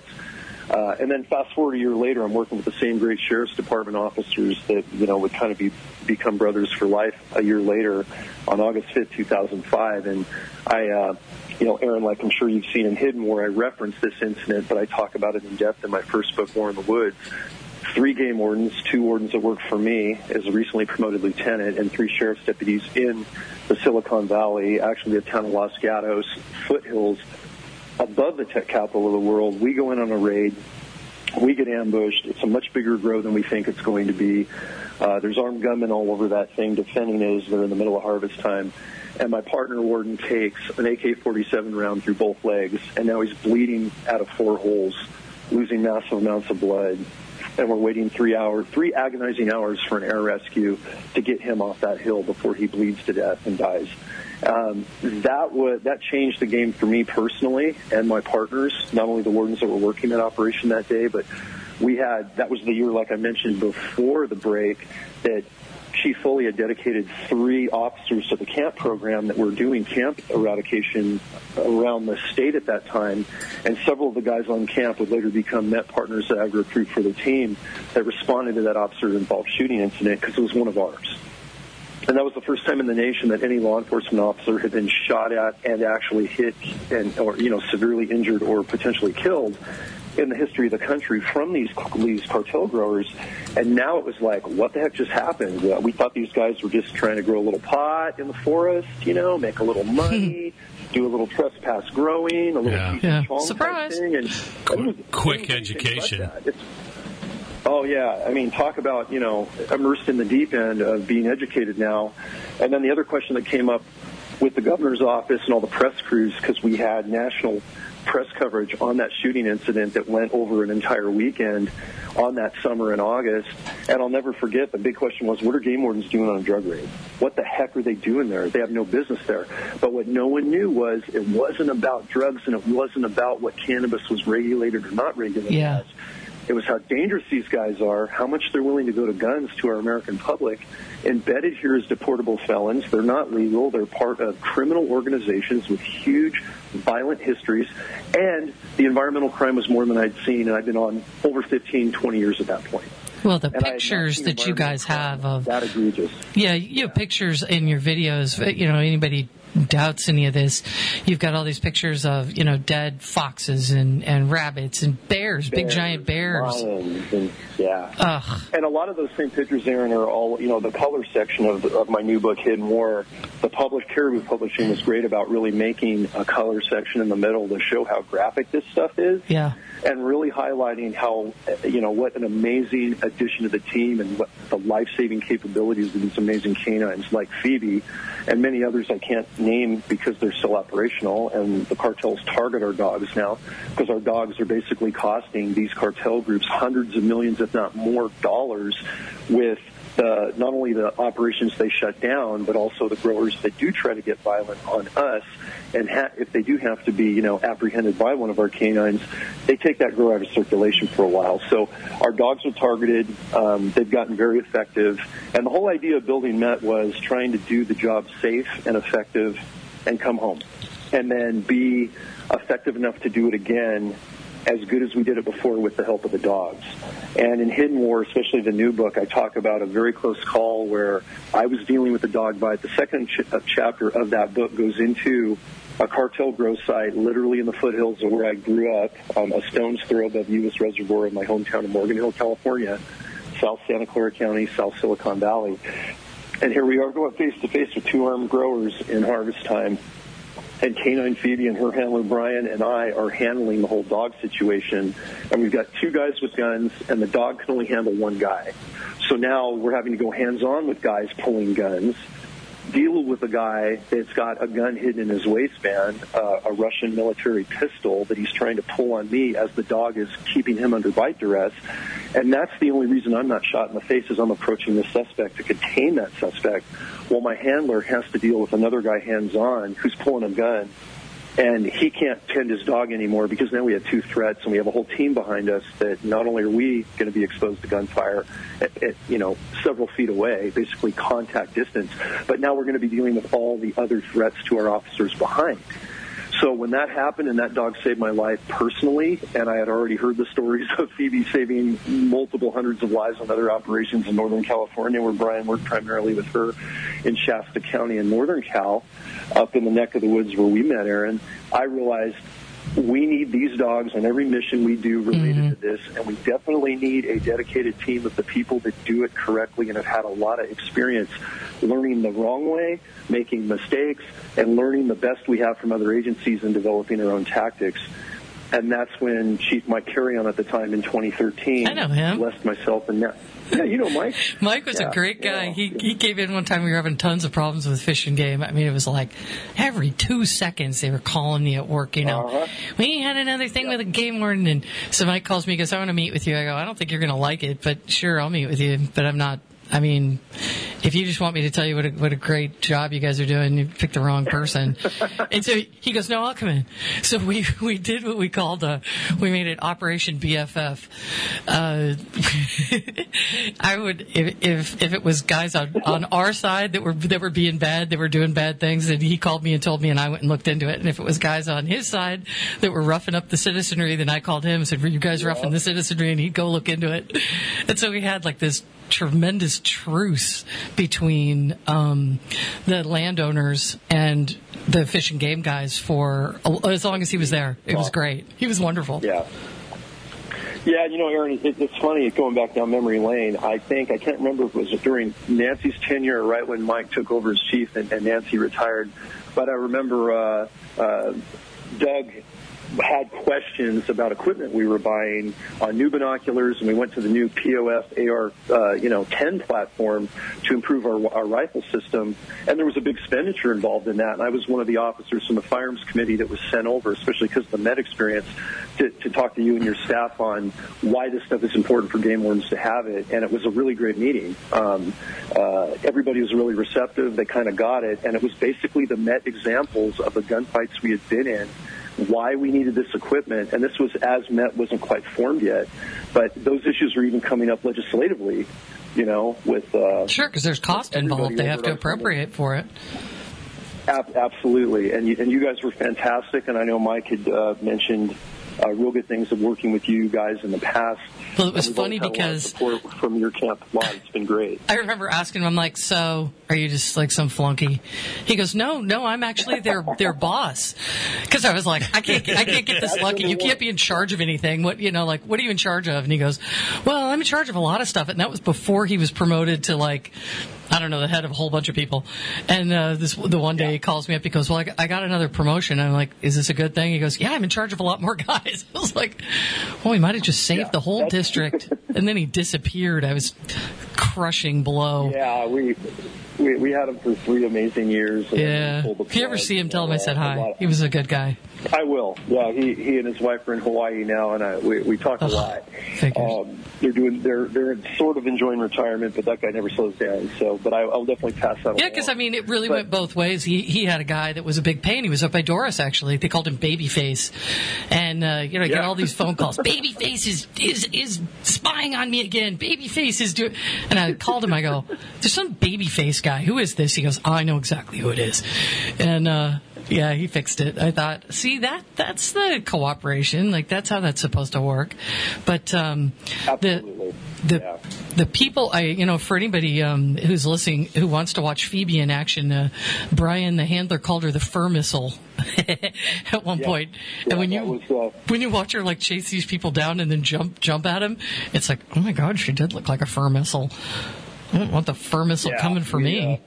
And then fast forward a year later, I'm working with the same great Sheriff's Department officers that, would kind of become brothers for life a year later on August 5th, 2005. And I, Aaron, like I'm sure you've seen in Hidden, where I reference this incident, but I talk about it in depth in my first book, War in the Woods. 3 game wardens, 2 wardens that worked for me as a recently promoted lieutenant, and 3 sheriff's deputies in the Silicon Valley, actually the town of Los Gatos, foothills above the tech capital of the world. We go in on a raid. We get ambushed. It's a much bigger grow than we think it's going to be. There's armed gunmen all over that thing defending it as they're in the middle of harvest time. And my partner warden takes an AK-47 round through both legs, and now he's bleeding out of 4 holes, losing massive amounts of blood. And we're waiting 3 agonizing hours for an air rescue to get him off that hill before he bleeds to death and dies. That changed the game for me personally and my partners, not only the wardens that were working that operation that day, but that was the year, like I mentioned before the break, that Chief Foley had dedicated 3 officers to the camp program that were doing camp eradication around the state at that time. And several of the guys on camp would later become net partners that I recruit for the team that responded to that officer-involved shooting incident because it was one of ours. And that was the first time in the nation that any law enforcement officer had been shot at and actually hit or severely injured or potentially killed in the history of the country from these cartel growers. And now it was like, what the heck just happened? We thought these guys were just trying to grow a little pot in the forest, make a little money, do a little trespass growing, a little surprise thing. And quick education. Oh, yeah. I mean, talk about, immersed in the deep end of being educated now. And then the other question that came up with the governor's office and all the press crews, because we had national press coverage on that shooting incident that went over an entire weekend on that summer in August. And I'll never forget, the big question was, what are game wardens doing on a drug raid? What the heck are they doing there? They have no business there. But what no one knew was it wasn't about drugs and it wasn't about what cannabis was regulated or not regulated as. It was how dangerous these guys are, how much they're willing to go to guns to our American public. Embedded here as deportable felons. They're not legal. They're part of criminal organizations with huge, violent histories. And the environmental crime was more than I'd seen, and I've been on over 15, 20 years at that point. Well, the pictures that you guys have of that egregious. Yeah, you have pictures in your videos. Anybody doubts any of this, you've got all these pictures of dead foxes and rabbits and bears, big giant bears. Lions and, and a lot of those same pictures, Aaron, are all the color section of my new book, Hidden War. The Caribou Publishing was great about really making a color section in the middle to show how graphic this stuff is. Yeah. And really highlighting how, what an amazing addition to the team and what the life-saving capabilities of these amazing canines like Phoebe and many others I can't name because they're still operational, and the cartels target our dogs now because our dogs are basically costing these cartel groups hundreds of millions, if not more, dollars with not only the operations they shut down, but also the growers that do try to get violent on us. And if they do have to be, apprehended by one of our canines, they take that grower out of circulation for a while. So our dogs are targeted. They've gotten very effective. And the whole idea of building Met was trying to do the job safe and effective and come home. And then be effective enough to do it again as good as we did it before with the help of the dogs. And in Hidden War, especially the new book, I talk about a very close call where I was dealing with a dog bite. The second chapter of that book goes into a cartel grow site literally in the foothills of where I grew up, a stone's throw above U.S. Reservoir in my hometown of Morgan Hill, California, South Santa Clara County, South Silicon Valley. And here we are going face-to-face with two armed growers in harvest time. And Canine Phoebe and her handler Brian and I are handling the whole dog situation. And we've got two guys with guns, and the dog can only handle one guy. So now we're having to go hands-on with guys pulling guns, deal with a guy that's got a gun hidden in his waistband, a Russian military pistol that he's trying to pull on me as the dog is keeping him under bite duress. And that's the only reason I'm not shot in the face is I'm approaching the suspect to contain that suspect, while my handler has to deal with another guy hands-on who's pulling a gun. And he can't tend his dog anymore because now we have two threats, and we have a whole team behind us that not only are we going to be exposed to gunfire at several feet away, basically contact distance, but now we're going to be dealing with all the other threats to our officers behind. So when that happened and that dog saved my life personally, and I had already heard the stories of Phoebe saving multiple hundreds of lives on other operations in Northern California, where Brian worked primarily with her in Shasta County in Northern Cal, up in the neck of the woods where we met Aaron, I realized we need these dogs on every mission we do related to this, and we definitely need a dedicated team of the people that do it correctly and have had a lot of experience learning the wrong way, making mistakes, and learning the best we have from other agencies and developing our own tactics. And that's when Chief Mike Carrion at the time in 2013 I know him. blessed myself and yeah, you know Mike. Mike was a great guy. Yeah. He came in one time. We were having tons of problems with Fish and Game. I mean, it was like every 2 seconds they were calling me at work, We had another thing with a game warden. And so Mike calls me and goes, I want to meet with you. I go, I don't think you're going to like it, but sure, I'll meet with you. But I'm not. I mean, if you just want me to tell you what a great job you guys are doing, you picked the wrong person. And so he goes, no, I'll come in. So we did what we called we made it Operation BFF. I would if it was guys on our side that were being bad, that were doing bad things, and he called me and told me, and I went and looked into it. And if it was guys on his side that were roughing up the citizenry, then I called him and said, were you guys roughing the citizenry? And he'd go look into it. And so we had like this tremendous truce between the landowners and the Fish and Game guys for as long as he was there. It was great. He was wonderful. Yeah, Aaron, it's funny going back down memory lane. I can't remember if it was during Nancy's tenure, right when Mike took over as chief and Nancy retired, but I remember Doug had questions about equipment we were buying on new binoculars, and we went to the new POF AR 10 platform to improve our rifle system, and there was a big expenditure involved in that, and I was one of the officers from the firearms committee that was sent over, especially because of the Met experience, to talk to you and your staff on why this stuff is important for game wardens to have it, and it was a really great meeting. Everybody was really receptive. They kind of got it, and it was basically the Met examples of the gunfights we had been in, why we needed this equipment, and this was as Met wasn't quite formed yet, but those issues were even coming up legislatively, with... Sure, because there's cost involved. They have to appropriate for it. Absolutely, and you guys were fantastic, and I know Mike had mentioned real good things of working with you guys in the past. Well, it was funny because support from your camp. Wow, it's been great. I remember asking him, I'm like, so are you just like some flunky? He goes, no, I'm actually their boss. Because I was like, I can't get this lucky. You can't be in charge of anything. What are you in charge of? And he goes, well, I'm in charge of a lot of stuff. And that was before he was promoted to like, I don't know, the head of a whole bunch of people. And the one day he calls me up. He goes, well, I got another promotion. I'm like, is this a good thing? He goes, yeah, I'm in charge of a lot more guys. I was like, well, he might have just saved the whole district. And then he disappeared. I was crushing blow. Yeah, we had him for 3 amazing years. Yeah. If you ever see him, tell him I said hi. He was a good guy. I will. Yeah, he and his wife are in Hawaii now, and we talk a lot. They're sort of enjoying retirement, but that guy never slows down. So, but I'll definitely pass that on. Yeah, because it really went both ways. He had a guy that was a big pain. He was up by Doris actually. They called him Babyface, and get all these phone calls. Babyface is spying on me again. Babyface is doing. And I called him. I go, there's some Babyface guy. Who is this? He goes, I know exactly who it is, and. Yeah, he fixed it. I thought, see, that's the cooperation. Like, that's how that's supposed to work. But absolutely. The people, for anybody who's listening who wants to watch Phoebe in action, Brian, the handler, called her the fur missile at one point. Yeah, and when you watch her like chase these people down and then jump at them, it's like, oh my God, she did look like a fur missile. I don't want the fur missile coming for me.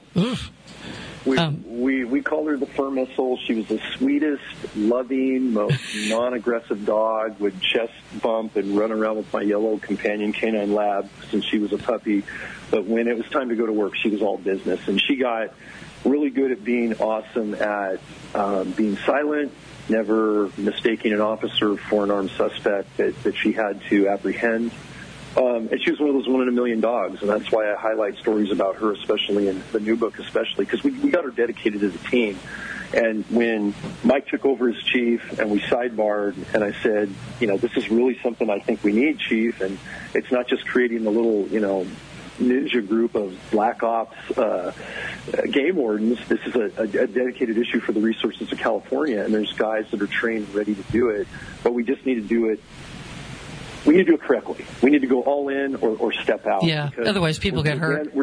We called her the fur missile. She was the sweetest, loving, most non-aggressive dog, would chest bump and run around with my yellow companion canine lab since she was a puppy. But when it was time to go to work, she was all business. And she got really good at being awesome at being silent, never mistaking an officer for an armed suspect that she had to apprehend. And she was one of those 1 in a million dogs, and that's why I highlight stories about her, especially in the new book, because we got her dedicated as a team. And when Mike took over as chief and we sidebarred, and I said, this is really something I think we need, Chief, and it's not just creating the little, ninja group of black ops game wardens. This is a dedicated issue for the resources of California, and there's guys that are trained, ready to do it, but we just need to do it. We need to do it correctly. We need to go all in or step out. Yeah, otherwise people get hurt.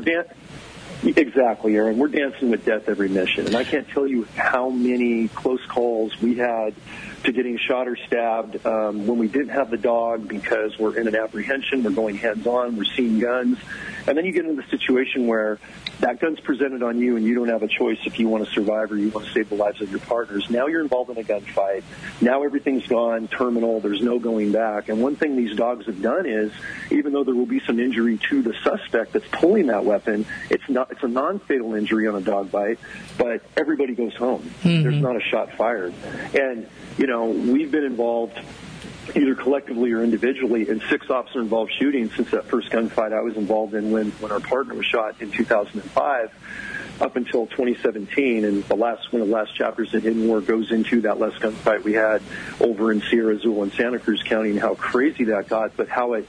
Exactly, Aaron. We're dancing with death every mission. And I can't tell you how many close calls we had to getting shot or stabbed when we didn't have the dog because we're in an apprehension, we're going hands-on, we're seeing guns. And then you get into the situation where that gun's presented on you and you don't have a choice if you want to survive or you want to save the lives of your partners. Now you're involved in a gunfight. Now everything's gone terminal. There's no going back. And one thing these dogs have done is, even though there will be some injury to the suspect that's pulling that weapon, it's a non-fatal injury on a dog bite, but everybody goes home. Mm-hmm. There's not a shot fired. And, we've been involved either collectively or individually in 6 officer-involved shootings since that first gunfight I was involved in when our partner was shot in 2005 up until 2017. And one of the last chapters in Hidden War goes into that last gunfight we had over in Sierra Azul and Santa Cruz County and how crazy that got, but how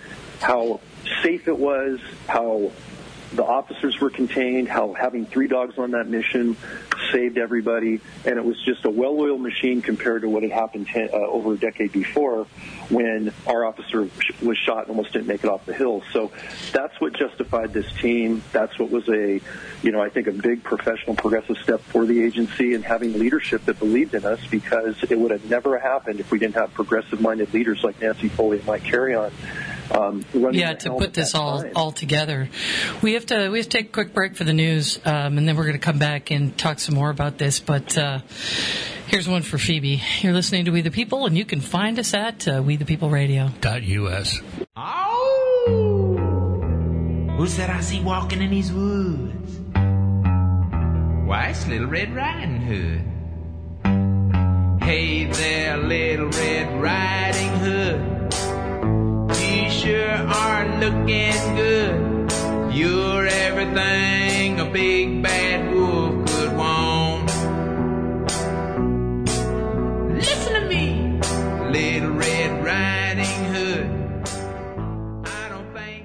safe it was, how the officers were contained, how having 3 dogs on that mission saved everybody, and it was just a well-oiled machine compared to what had happened over a decade before when our officer was shot and almost didn't make it off the hill. So that's what justified this team. That's what was I think a big professional progressive step for the agency, and having leadership that believed in us, because it would have never happened if we didn't have progressive-minded leaders like Nancy Foley and Mike Carrion. To put this all together. We have to take a quick break for the news, and then we're going to come back and talk some more about this. But here's one for Phoebe. You're listening to We the People, and you can find us at WeThePeopleRadio.us. Oh, who's that I see walking in these woods? Why, it's Little Red Riding Hood. Hey there, Little Red Riding Hood. You sure are looking good. You're everything a big bad wolf could want. Listen to me, Little Red Riding Hood. I don't think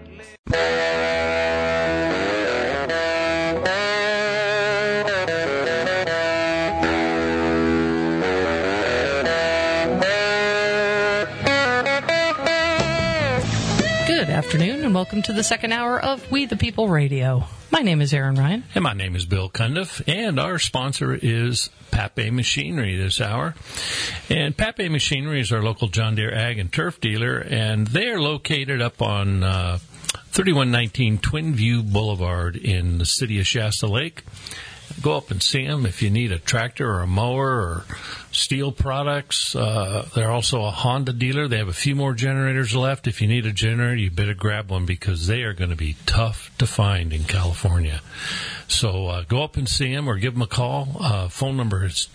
afternoon, and welcome to the second hour of We the People Radio. My name is Aaron Ryan. And my name is Bill Cundiff, and our sponsor is Pape Machinery this hour. And Pape Machinery is our local John Deere Ag and Turf dealer, and they are located up on 3119 Twin View Boulevard in the city of Shasta Lake. Go up and see them if you need a tractor or a mower or steel products. They're also a Honda dealer. They have a few more generators left. If you need a generator, you better grab one because they are going to be tough to find in California. So go up and see them or give them a call. Phone number is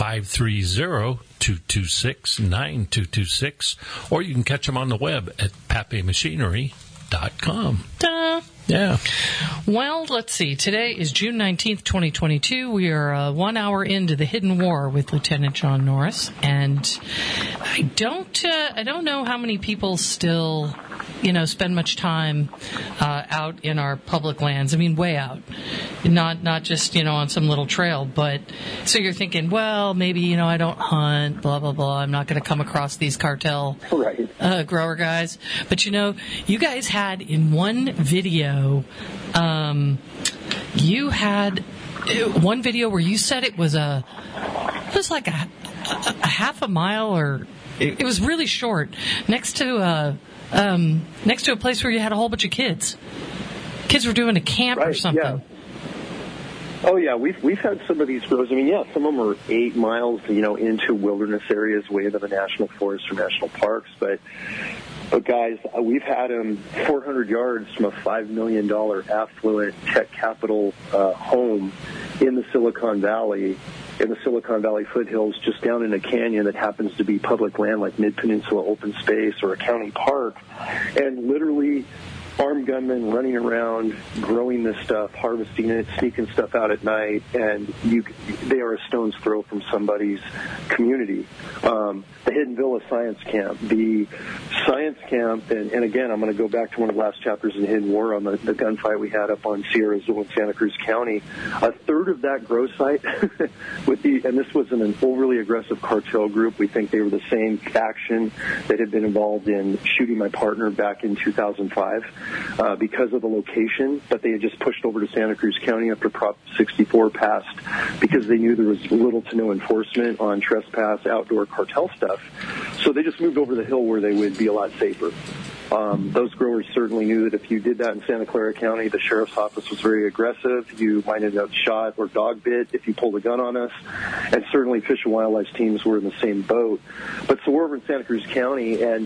530-226-9226, or you can catch them on the web at papemachinery.com. Ta-da! Yeah. Well, let's see. Today is June 19th, 2022. We are 1 hour into the Hidden War with Lieutenant John Norris, and I don't know how many people still, spend much time out in our public lands. I mean, way out, not just on some little trail. But so you're thinking, well, maybe I don't hunt, blah blah blah. I'm not going to come across these cartel grower guys. But you guys had in one video. You had one video where you said it was like a half a mile, or it was really short, next to a place where you had a whole bunch of kids. Kids were doing a camp or something. Yeah. Oh yeah, we've had some of these grows. I mean, some of them are 8 miles, into wilderness areas, way into the national forests or national parks, but guys, we've had them 400 yards from a $5 million affluent tech capital home in the Silicon Valley foothills, just down in a canyon that happens to be public land like Mid-Peninsula Open Space or a county park, and literally armed gunmen running around, growing this stuff, harvesting it, sneaking stuff out at night, and they are a stone's throw from somebody's community. The Hidden Villa Science Camp. The Science Camp, and again, I'm going to go back to one of the last chapters in Hidden War on the gunfight we had up on Sierra Azul in Santa Cruz County. A third of that grow site, and this wasn't an overly aggressive cartel group. We think they were the same faction that had been involved in shooting my partner back in 2005 because of the location that they had just pushed over to Santa Cruz County after Prop 64 passed, because they knew there was little to no enforcement on trespass, outdoor cartel stuff. So they just moved over the hill where they would be a lot safer. Those growers certainly knew that if you did that in Santa Clara County, the sheriff's office was very aggressive. You might end up shot or dog bit if you pulled a gun on us. And certainly Fish and Wildlife teams were in the same boat. But so we're over in Santa Cruz County, and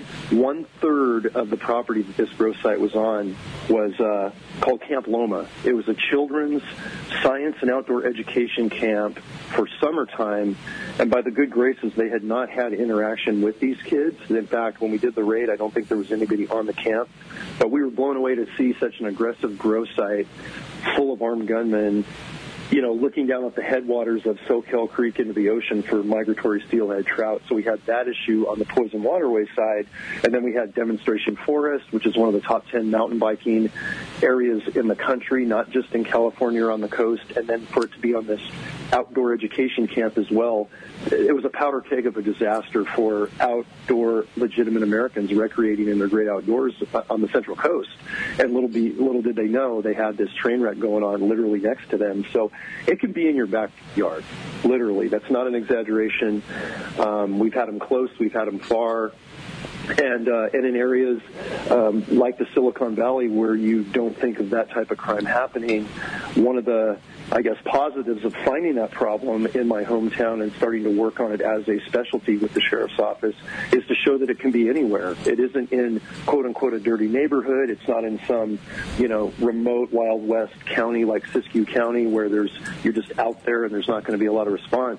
1/3 of the property that this grow site was on was called Camp Loma. It was a children's science and outdoor education camp for summertime. And by the good graces, they had not had interaction with these kids. In fact, when we did the raid, I don't think there was anybody on the camp. But we were blown away to see such an aggressive grow site full of armed gunmen, looking down at the headwaters of Soquel Creek into the ocean for migratory steelhead trout. So we had that issue on the Poison Waterway side. And then we had Demonstration Forest, which is one of the top 10 mountain biking areas in the country, not just in California or on the coast. And then for it to be on this outdoor education camp as well, it was a powder keg of a disaster for outdoor legitimate Americans recreating in their great outdoors on the Central Coast. And little did they know they had this train wreck going on literally next to them. So it can be in your backyard, literally. That's not an exaggeration. We've had them close, we've had them far. And in areas like the Silicon Valley where you don't think of that type of crime happening, one of the, positives of finding that problem in my hometown and starting to work on it as a specialty with the sheriff's office is to show that it can be anywhere. It isn't in, quote-unquote, a dirty neighborhood. It's not in some, remote Wild West county like Siskiyou County where you're just out there and there's not going to be a lot of response.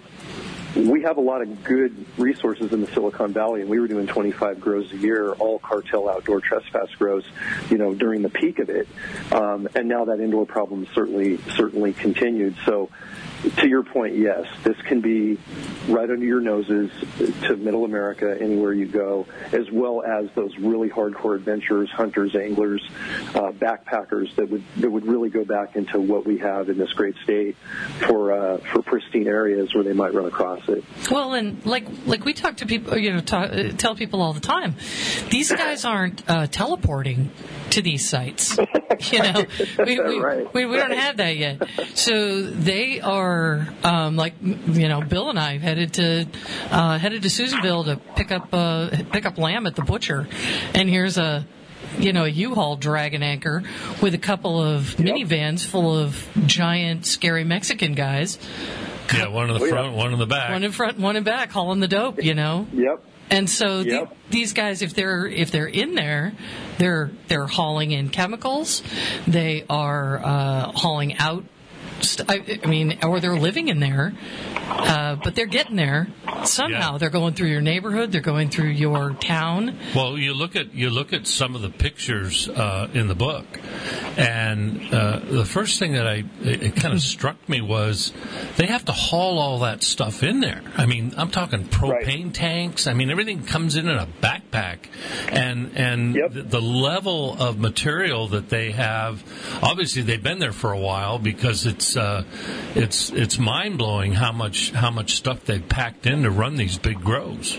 We have a lot of good resources in the Silicon Valley, and we were doing 25 grows a year, all cartel outdoor trespass grows, during the peak of it. And now that indoor problem certainly continued. So to your point, yes, this can be right under your noses to Middle America, anywhere you go, as well as those really hardcore adventurers, hunters, anglers, backpackers that would really go back into what we have in this great state for pristine areas where they might run across it. Well, and like we talk to people, tell people all the time, these guys aren't teleporting to these sites. You know, we don't have that yet. So they are Bill and I headed to Susanville to pick up lamb at the butcher, and here's a U-Haul dragging anchor with a couple of minivans full of giant, scary Mexican guys. Yeah, one in the front, one in the back. One in front, one in back, hauling the dope. Yep. And so these guys, if they're in there, they're hauling in chemicals. They are hauling out. Or they're living in there, but they're getting there somehow. Yeah. They're going through your neighborhood. They're going through your town. Well, you look at some of the pictures in the book, and the first thing that it kind of struck me was they have to haul all that stuff in there. I mean, I'm talking propane tanks. I mean, everything comes in a backpack, and the level of material that they have. Obviously, they've been there for a while because it's mind blowing how much stuff they've packed in to run these big grows.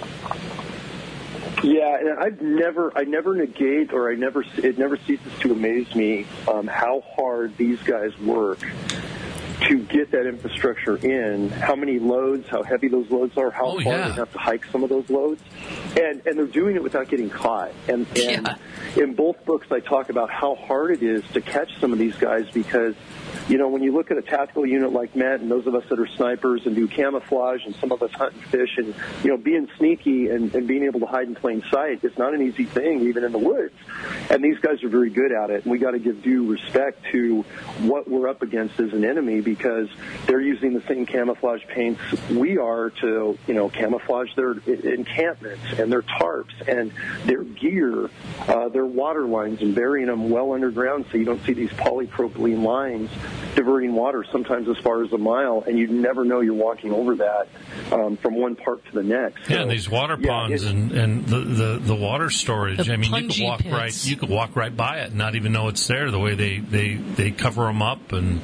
Yeah, and I never negate, or it never ceases to amaze me how hard these guys work to get that infrastructure in, how many loads, how heavy those loads are, how far they have to hike some of those loads. And they're doing it without getting caught. And in both books, I talk about how hard it is to catch some of these guys because, when you look at a tactical unit like Met and those of us that are snipers and do camouflage and some of us hunt and fish and, being sneaky and being able to hide in plain sight, it's not an easy thing, even in the woods. And these guys are very good at it. And we got to give due respect to what we're up against as an enemy because they're using the same camouflage paints we are to, camouflage their encampments and their tarps and their gear, their water lines and burying them well underground so you don't see these polypropylene lines diverting water sometimes as far as a mile, and you never know you're walking over that from one part to the next. Yeah, and these water ponds and the water storage. I mean, you could walk right by it and not even know it's there. The way they cover them up, and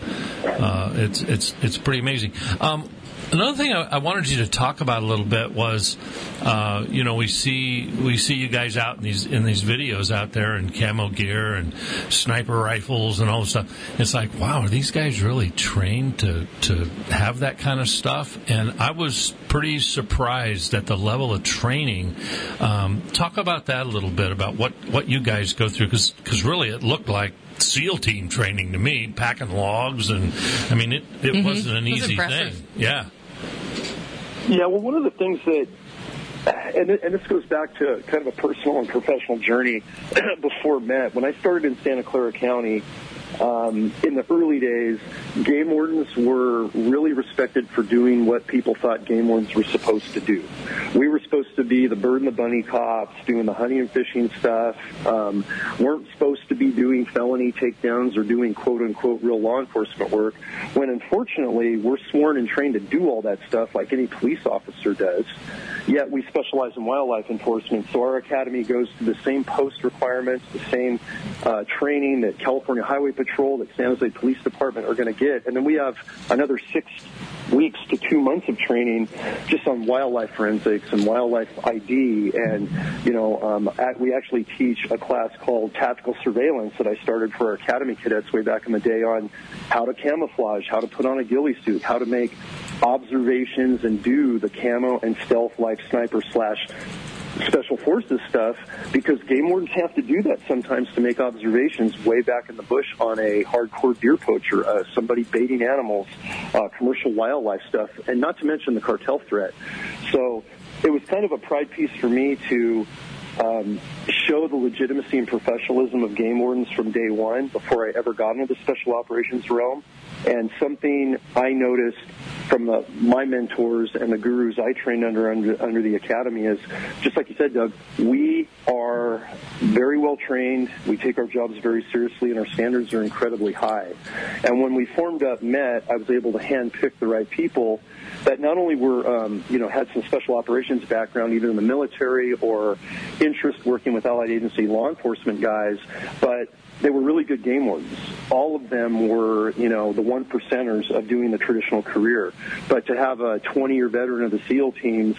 it's pretty amazing. Another thing I wanted you to talk about a little bit was, we see you guys out in these videos out there in camo gear and sniper rifles and all this stuff. It's like, wow, are these guys really trained to have that kind of stuff? And I was pretty surprised at the level of training. Talk about that a little bit, about what you guys go through, because really it looked like SEAL team training to me, packing logs, and I mean it wasn't an easy thing. Yeah. Yeah, well, one of the things that, and this goes back to kind of a personal and professional journey before Met. When I started in Santa Clara County, in the early days, game wardens were really respected for doing what people thought game wardens were supposed to do. We were supposed to be the bird and the bunny cops, doing the hunting and fishing stuff, weren't supposed to be doing felony takedowns or doing quote-unquote real law enforcement work, when unfortunately we're sworn and trained to do all that stuff like any police officer does. Yet we specialize in wildlife enforcement, so our academy goes through the same post requirements, the same training that California Highway Patrol, that San Jose Police Department are going to get. And then we have another 6 weeks to 2 months of training just on wildlife forensics and wildlife ID. And, we actually teach a class called Tactical Surveillance that I started for our academy cadets way back in the day on how to camouflage, how to put on a ghillie suit, how to make observations and do the camo and stealth like sniper / special forces stuff, because game wardens have to do that sometimes to make observations way back in the bush on a hardcore deer poacher, somebody baiting animals, commercial wildlife stuff, and not to mention the cartel threat. So it was kind of a pride piece for me to show the legitimacy and professionalism of game wardens from day one before I ever got into the special operations realm. And something I noticed from my mentors and the gurus I trained under the academy is, just like you said, Doug, we are very well trained. We take our jobs very seriously, and our standards are incredibly high. And when we formed up Met, I was able to handpick the right people that not only were, had some special operations background, either in the military or interest working with allied agency law enforcement guys, but they were really good game wardens. All of them were, the 1%ers of doing the traditional career. But to have a 20-year veteran of the SEAL teams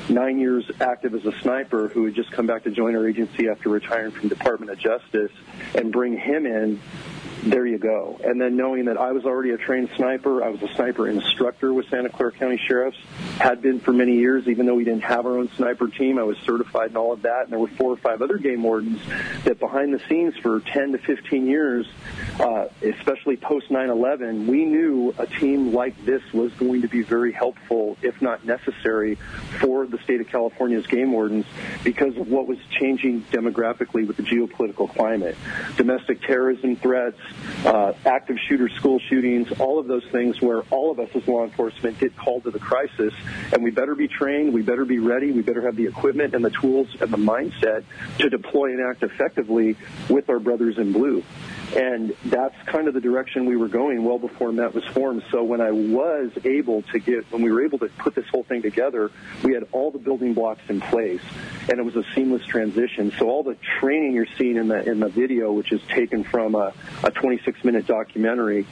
9 years active as a sniper who had just come back to join our agency after retiring from Department of Justice, and bring him in. There you go. And then knowing that I was already a trained sniper, I was a sniper instructor with Santa Clara County Sheriffs, had been for many years, even though we didn't have our own sniper team. I was certified in all of that. And there were 4 or 5 other game wardens that behind the scenes for 10 to 15 years, especially post 9/11, we knew a team like this was going to be very helpful, if not necessary, for the state of California's game wardens because of what was changing demographically with the geopolitical climate. Domestic terrorism threats, active shooter school shootings, all of those things where all of us as law enforcement get called to the crisis, and we better be trained, we better be ready, we better have the equipment and the tools and the mindset to deploy and act effectively with our brothers in blue. And that's kind of the direction we were going well before MET was formed. So when we were able to put this whole thing together, we had all the building blocks in place, and it was a seamless transition. So all the training you're seeing in the video, which is taken from a 26-minute documentary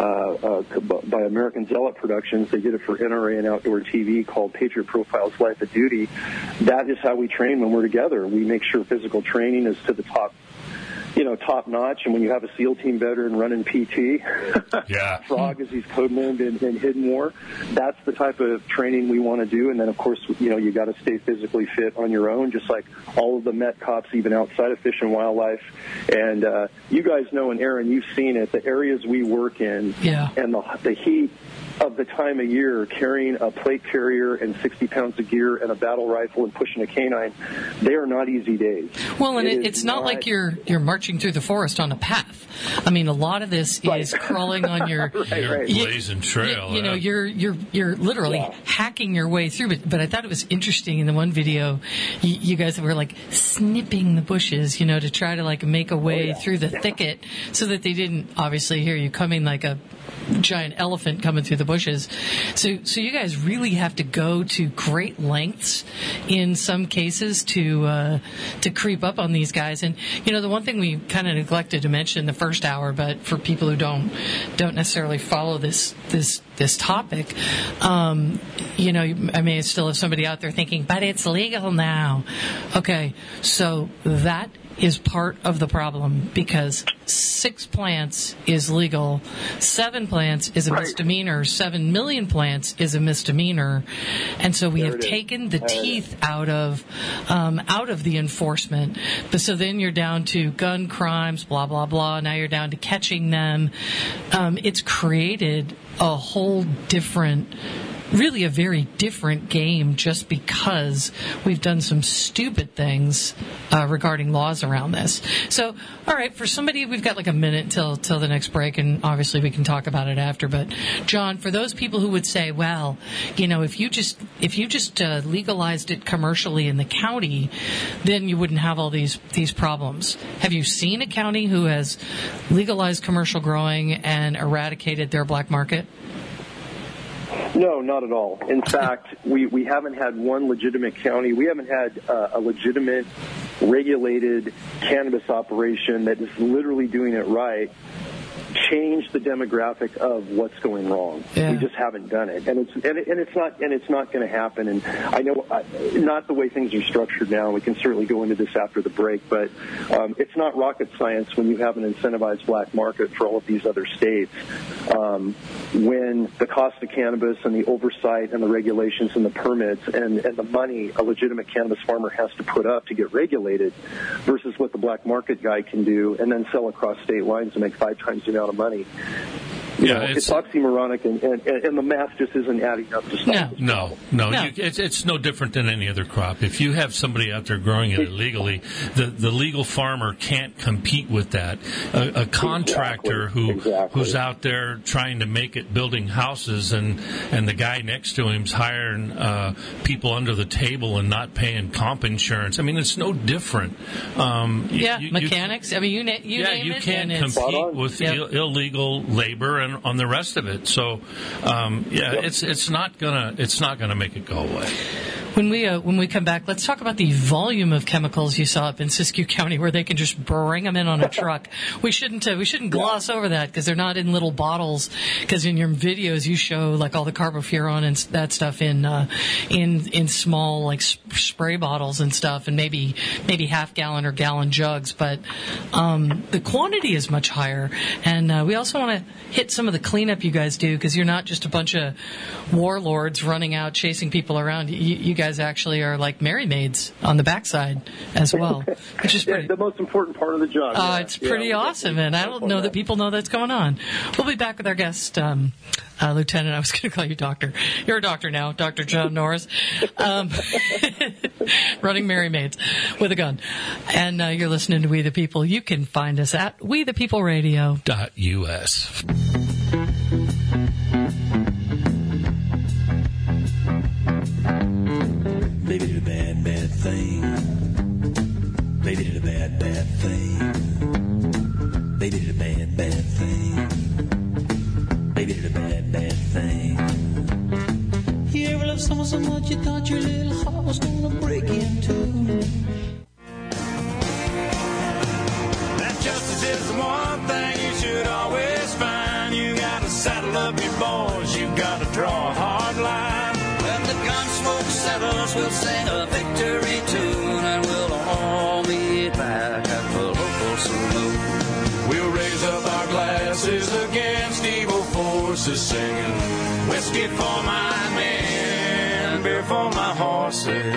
by American Zealot Productions, they did it for NRA and Outdoor TV, called Patriot Profiles Life of Duty. That is how we train when we're together. We make sure physical training is to the top notch. And when you have a SEAL team veteran running PT, Frog, as he's codenamed in Hidden War, that's the type of training we want to do. And then, of course, you got to stay physically fit on your own, just like all of the Met cops, even outside of Fish and Wildlife. And you guys know, and Aaron, you've seen it, the areas we work in, and the heat of the time of year, carrying a plate carrier and 60 pounds of gear and a battle rifle and pushing a canine, they are not easy days. Well, and it's not like you're marching through the forest on a path. I mean, a lot of this is crawling on your blazing trail. You're literally hacking your way through. But I thought it was interesting in the one video, you guys were like snipping the bushes, to try to make a way through the thicket so that they didn't obviously hear you coming like a giant elephant coming through the bushes. So you guys really have to go to great lengths in some cases to creep up on these guys. And the one thing we kind of neglected to mention in the first hour, but for people who don't necessarily follow this topic, I may still have somebody out there thinking, but it's legal now. Okay, so that is part of the problem, because 6 plants is legal, 7 plants is a misdemeanor, 7 million plants is a misdemeanor, and so we have taken the teeth out of the enforcement. But so then you're down to gun crimes, blah blah blah. Now you're down to catching them. It's created a whole different, really a very different game, just because we've done some stupid things regarding laws around this. So, all right, for somebody, we've got like a minute till the next break, and obviously we can talk about it after. But John, for those people who would say, well, if you just legalized it commercially in the county, then you wouldn't have all these problems. Have you seen a county who has legalized commercial growing and eradicated their black market? No, not at all. In fact, we haven't had one legitimate county. We haven't had a legitimate, regulated cannabis operation that is literally doing it right change the demographic of what's going wrong. We just haven't done it, and it's not going to happen. And I know not the way things are structured now. We can certainly go into this after the break, but it's not rocket science when you have an incentivized black market for all of these other states. When the cost of cannabis and the oversight and the regulations and the permits and the money a legitimate cannabis farmer has to put up to get regulated versus what the black market guy can do and then sell across state lines and make 5 times the amount of money. It's oxymoronic, and the math just isn't adding up to stuff. No. It's no different than any other crop. If you have somebody out there growing it illegally, the legal farmer can't compete with that. A contractor who's out there trying to make it building houses, and the guy next to him's hiring people under the table and not paying comp insurance. I mean, it's no different. Mechanics. You name it. You can't compete with illegal labor and on the rest of it. So, it's not gonna make it go away. When we come back, let's talk about the volume of chemicals you saw up in Siskiyou County, where they can just bring them in on a truck. We shouldn't gloss over that, because they're not in little bottles. Because in your videos you show like all the carbofuran and that stuff in small like spray bottles and stuff, and maybe half-gallon or gallon jugs. But the quantity is much higher. And we also want to hit some of the cleanup you guys do, because you're not just a bunch of warlords running out chasing people around. You guys actually are like Merry Maids on the backside as well, which is pretty, the most important part of the job. It's pretty awesome, and I don't know that people know that's going on. We'll be back with our guest, Lieutenant. I was going to call you Doctor. You're a doctor now, Dr. John Norris, running Merry Maids with a gun. And you're listening to We the People. You can find us at WeThePeopleRadio.us. Baby did a bad, bad thing. Baby did a bad, bad thing. Baby did a bad, bad thing. Baby did a bad, bad thing. You ever loved someone so much you thought your little heart was gonna break in two? That justice is the one thing you should always find. You gotta saddle up your boys, you gotta draw a hard line. When the gun smoke settles, we'll sing a victory tune, and we'll all meet back at the local saloon. We'll raise up our glasses against evil forces, singing whiskey for my men, beer for my horses.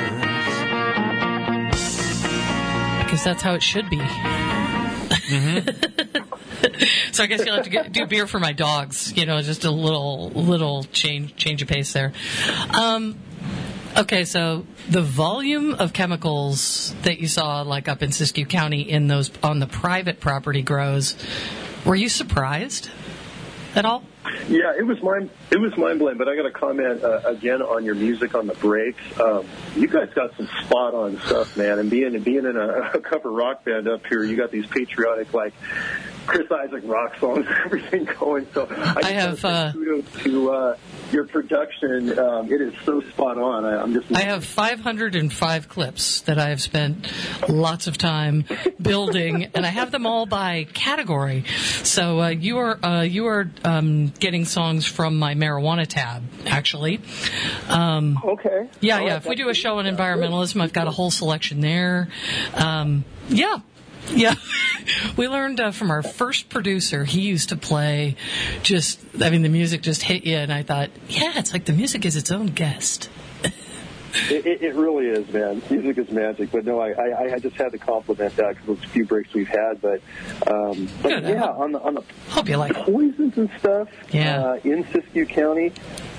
Because that's how it should be. Mm-hmm. So I guess you'll have to do beer for my dogs. Just a little change of pace there. Okay, so the volume of chemicals that you saw, like up in Siskiyou County, in those on the private property grows, were you surprised at all? Yeah, it was mind blowing. But I got to comment again on your music on the breaks. You guys got some spot on stuff, man. And being in a cover rock band up here, you got these patriotic like Chris Isaak rock songs and everything going. So I have kudos to your production. It is so spot on. I have 505 clips that I have spent lots of time building, and I have them all by category. So you are getting songs from my marijuana tab, actually. Okay. Yeah. If we do a show on environmentalism, I've got a whole selection there. Yeah, we learned from our first producer. He used to play the music just hit you, and I thought, yeah, it's like the music is its own guest. It really is, man. Music is magic. But no, I just had to compliment that because those few breaks we've had. But good, yeah, on the hope you like poisons and stuff. Yeah. In Siskiyou County,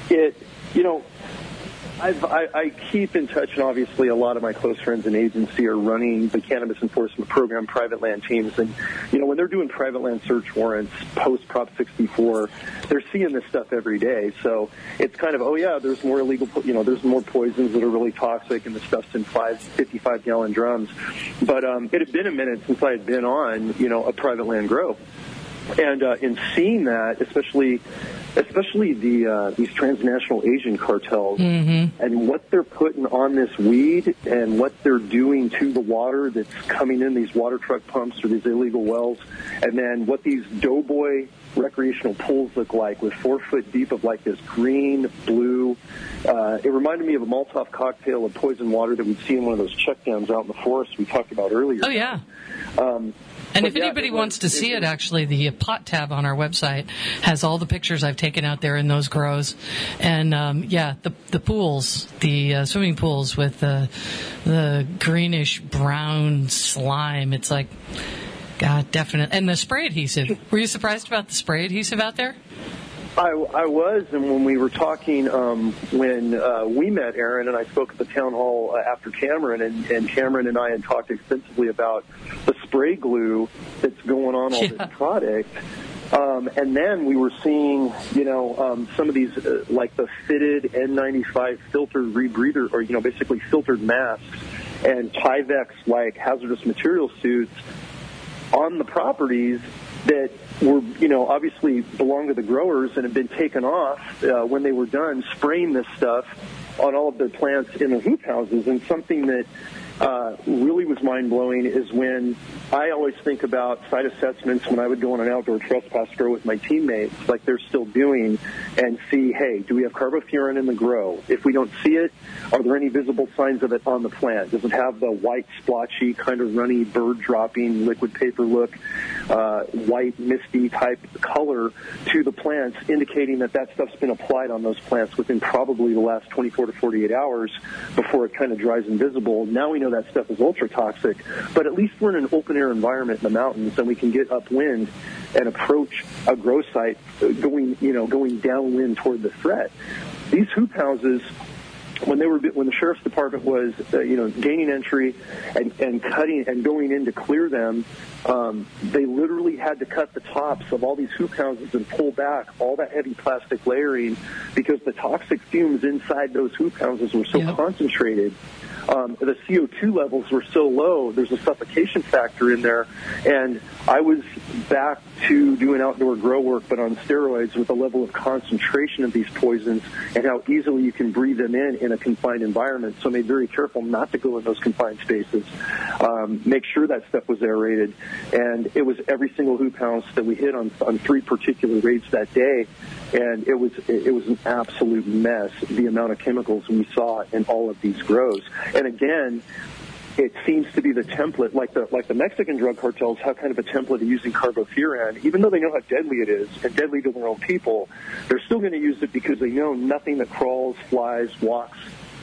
I keep in touch, and obviously a lot of my close friends in agency are running the Cannabis Enforcement Program private land teams. And, when they're doing private land search warrants post-Prop 64, they're seeing this stuff every day. So it's kind of, there's more illegal, there's more poisons that are really toxic, and the stuff's in 55-gallon drums. But it had been a minute since I had been on, a private land grow. And in seeing that, especially these transnational Asian cartels, mm-hmm. and what they're putting on this weed and what they're doing to the water that's coming in these water truck pumps or these illegal wells, and then what these doughboy recreational pools look like with 4 foot deep of like this green, blue. It reminded me of a Molotov cocktail of poison water that we'd see in one of those check dams out in the forest we talked about earlier. Oh, yeah. And if anybody wants to see it, actually, the pot tab on our website has all the pictures I've taken out there in those grows. And, the pools, the swimming pools with the greenish brown slime. It's like, God, definite. And the spray adhesive. Were you surprised about the spray adhesive out there? I was, and when we were talking, when we met Aaron, and I spoke at the town hall after Cameron, and Cameron and I had talked extensively about the spray glue that's going on all this product. And then we were seeing, some of these, like the fitted N95 filtered rebreather, or, basically filtered masks, and Tyvek, like, hazardous material suits on the properties that were, obviously belong to the growers and have been taken off when they were done spraying this stuff. on all of their plants in the hoop houses. And something that really was mind-blowing is when I always think about site assessments when I would go on an outdoor trespass grow with my teammates, like they're still doing, and see, hey, do we have carbofuran in the grow? If we don't see it, are there any visible signs of it on the plant? Does it have the white, splotchy, kind of runny, bird-dropping, liquid paper look, white, misty type color to the plants, indicating that that stuff's been applied on those plants within probably the last 24 to 48 hours before it kind of dries invisible? Now we know that stuff is ultra toxic, but at least we're in an open air environment in the mountains, and we can get upwind and approach a grow site going downwind toward the threat. These hoop houses, when the sheriff's department was gaining entry and cutting and going in to clear them, they literally had to cut the tops of all these hoop houses and pull back all that heavy plastic layering because the toxic fumes inside those hoop houses were so concentrated. The CO2 levels were so low, there's a suffocation factor in there. And I was back to doing outdoor grow work, but on steroids, with the level of concentration of these poisons and how easily you can breathe them in a confined environment. So I made very careful not to go in those confined spaces, make sure that stuff was aerated. And it was every single hoop house that we hit on 3 particular raids that day. And it was an absolute mess, the amount of chemicals we saw in all of these grows. And again, it seems to be the template, like the Mexican drug cartels have kind of a template of using carbofuran. Even though they know how deadly it is and deadly to their own people, they're still going to use it because they know nothing that crawls, flies, walks,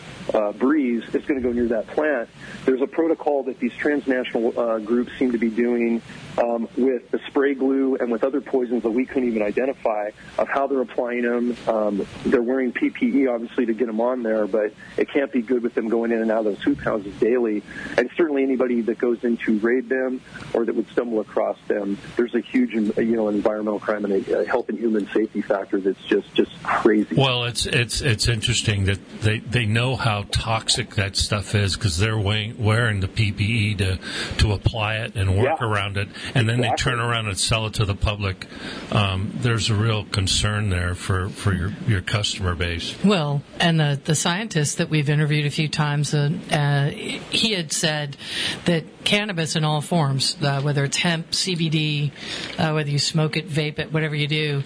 breeze is going to go near that plant. There's a protocol that these transnational groups seem to be doing with the spray glue and with other poisons that we couldn't even identify of how they're applying them. They're wearing PPE, obviously, to get them on there, but it can't be good with them going in and out of those hoop houses daily. And certainly anybody that goes in to raid them or that would stumble across them, there's a huge environmental crime and a health and human safety factor that's just crazy. Well, it's interesting that they know how toxic that stuff is because they're wearing the PPE to apply it and work around it, and then they turn around and sell it to the public. There's a real concern there for your customer base. Well, and the scientist that we've interviewed a few times, he had said that cannabis in all forms, whether it's hemp, CBD, whether you smoke it, vape it, whatever you do,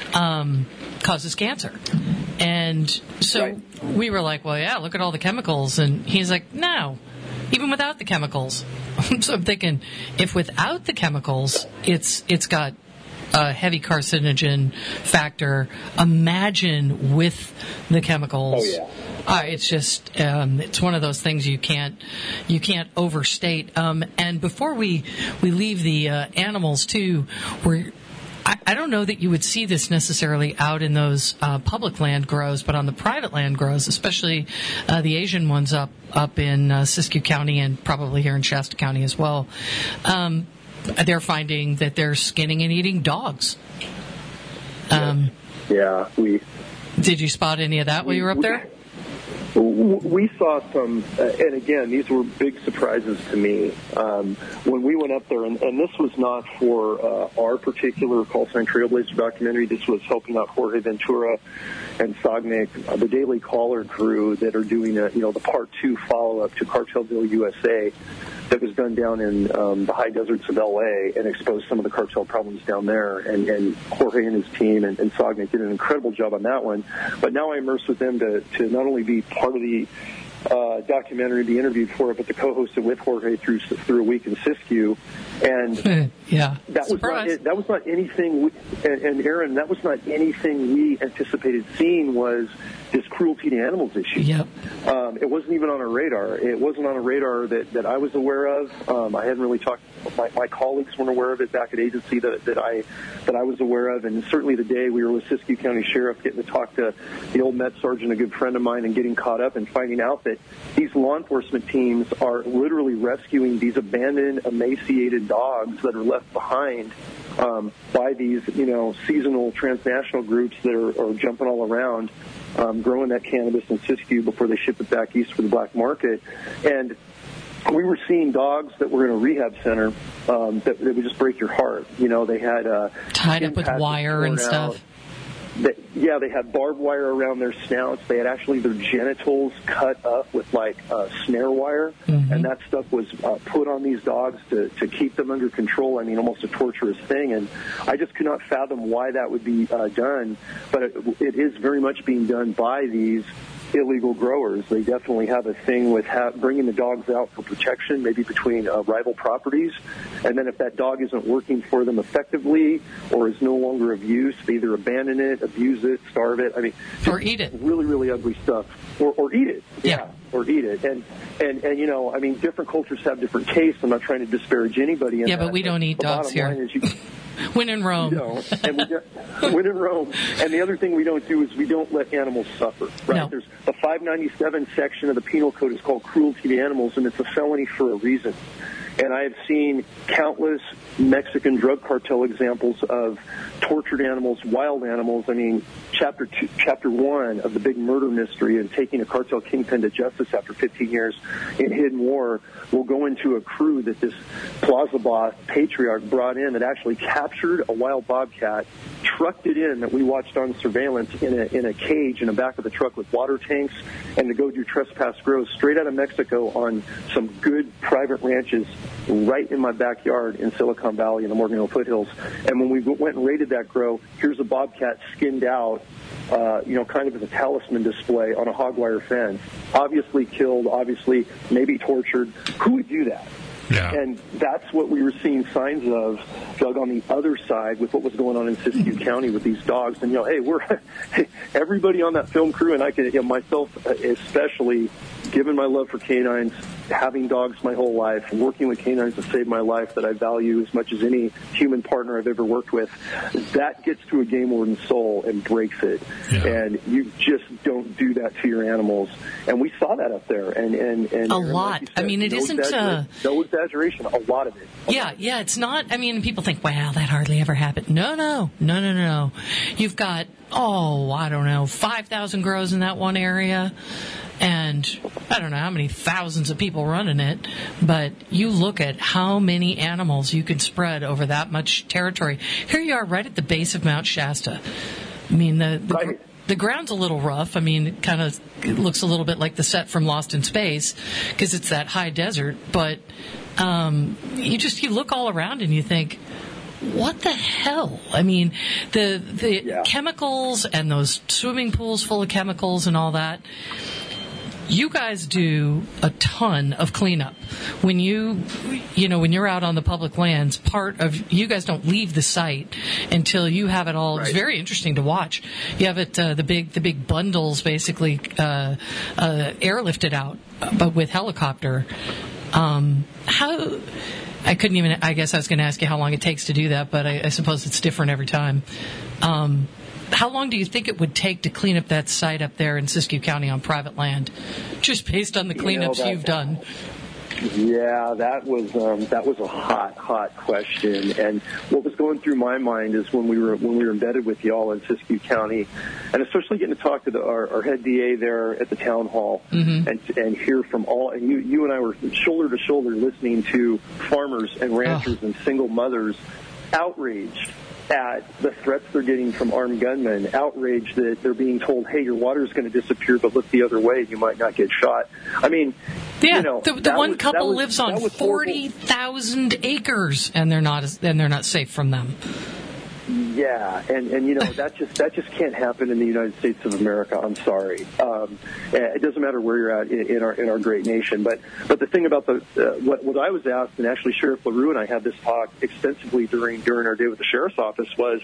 causes cancer. And so we were like, well, yeah, look at all the chemicals. And he's like, no, even without the chemicals. So I'm thinking, if without the chemicals, it's got a heavy carcinogen factor, imagine with the chemicals. Oh, yeah. It's just, it's one of those things you can't overstate. And before we leave the animals too, I don't know that you would see this necessarily out in those public land grows, but on the private land grows, especially the Asian ones up in Siskiyou County and probably here in Shasta County as well. They're finding that they're skinning and eating dogs. Did you spot any of that while you were up there? We saw some, and again, these were big surprises to me. When we went up there, and this was not for our particular Call Sign Trailblazer documentary, this was helping out Jorge Ventura and Sognick, the Daily Caller crew that are doing the Part 2 follow-up to Cartelville, USA, that was done down in the high deserts of L.A. and exposed some of the cartel problems down there. And Jorge and his team and Sognick did an incredible job on that one. But now I immersed with them to not only be part of the documentary, be interviewed for it, but to co-host it with Jorge through a week in Siskiyou. And that was not anything. And Aaron, that was not anything we anticipated seeing. Was this cruelty to animals issue? Yep. It wasn't even on our radar. It wasn't on a radar that I was aware of. I hadn't really talked. My colleagues weren't aware of it back at agency that I was aware of, and certainly the day we were with Siskiyou County Sheriff, getting to talk to the old Met Sergeant, a good friend of mine, and getting caught up and finding out that these law enforcement teams are literally rescuing these abandoned, emaciated dogs that are left behind by these seasonal transnational groups that are jumping all around, growing that cannabis in Siskiyou before they ship it back east for the black market. And we were seeing dogs that were in a rehab center that would just break your heart. They had tied up with wire and stuff. They had barbed wire around their snouts. They had actually their genitals cut up with like snare wire, and that stuff was put on these dogs to keep them under control. I mean, almost a torturous thing, and I just could not fathom why that would be done. But it is very much being done by these illegal growers. They definitely have a thing with bringing the dogs out for protection, maybe between rival properties. And then if that dog isn't working for them effectively or is no longer of use, they either abandon it, abuse it, starve it. I mean, or eat it. Really, really ugly stuff. Or eat it. Yeah. Or eat it. And you know, I mean, different cultures have different tastes. I'm not trying to disparage anybody. Yeah, but we don't eat dogs here. When in Rome. You know, when in Rome. And the other thing we don't do is we don't let animals suffer. Right? No. There's the 597 section of the Penal Code is called cruelty to animals, and it's a felony for a reason. And I have seen countless Mexican drug cartel examples of tortured animals, wild animals. I mean, chapter 1 of the big murder mystery and taking a cartel kingpin to justice after 15 years in hidden war will go into a crew that this Plaza boss patriarch brought in that actually captured a wild bobcat, trucked it in that we watched on surveillance in a cage in the back of the truck with water tanks, and to go do trespass grows straight out of Mexico on some good private ranches right in my backyard in Silicon Valley in the Morgan Hill foothills. And when we went and raided that grow, here's a bobcat skinned out, kind of as a talisman display on a hog wire fence. Obviously killed, obviously maybe tortured. Who would do that? Yeah. And that's what we were seeing signs of, Doug, on the other side with what was going on in Siskiyou County with these dogs. And, hey, everybody on that film crew, and I can, myself especially, given my love for canines, having dogs my whole life, working with canines to save my life that I value as much as any human partner I've ever worked with, that gets to a game warden's soul and breaks it. Yeah. And you just don't do that to your animals. And we saw that up there. And a lot. Like said, I mean, it isn't... no exaggeration, a lot of it. Yeah, it's not... I mean, people think, wow, that hardly ever happened. No. You've got, 5,000 grows in that one area. And I don't know how many thousands of people running it, but you look at how many animals you can spread over that much territory. Here you are right at the base of Mount Shasta. I mean, the ground's a little rough. I mean, it looks a little bit like the set from Lost in Space because it's that high desert. But you look all around and you think, what the hell? I mean, the chemicals and those swimming pools full of chemicals and all that. You guys do a ton of cleanup. When when you're out on the public lands, part of you guys don't leave the site until you have it all. Right. It's very interesting to watch. You have it the big bundles basically airlifted out, but with helicopter. How? I couldn't even. I guess I was going to ask you how long it takes to do that, but I suppose it's different every time. How long do you think it would take to clean up that site up there in Siskiyou County on private land, just based on the cleanups you've done? Yeah, that was a hot question. And what was going through my mind is when we were embedded with y'all in Siskiyou County, and especially getting to talk to our head DA there at the town hall, and hear from all. And you and I were shoulder to shoulder listening to farmers and ranchers and single mothers outraged at the threats they're getting from armed gunmen, outraged that they're being told, hey, your water's going to disappear, but look the other way, you might not get shot. I mean, the one couple lives on 40,000 acres, and they're not safe from them. Yeah, and that just can't happen in the United States of America. I'm sorry. It doesn't matter where you're at in our great nation. But the thing about what I was asked, and actually Sheriff LaRue and I had this talk extensively during our day with the sheriff's office, was,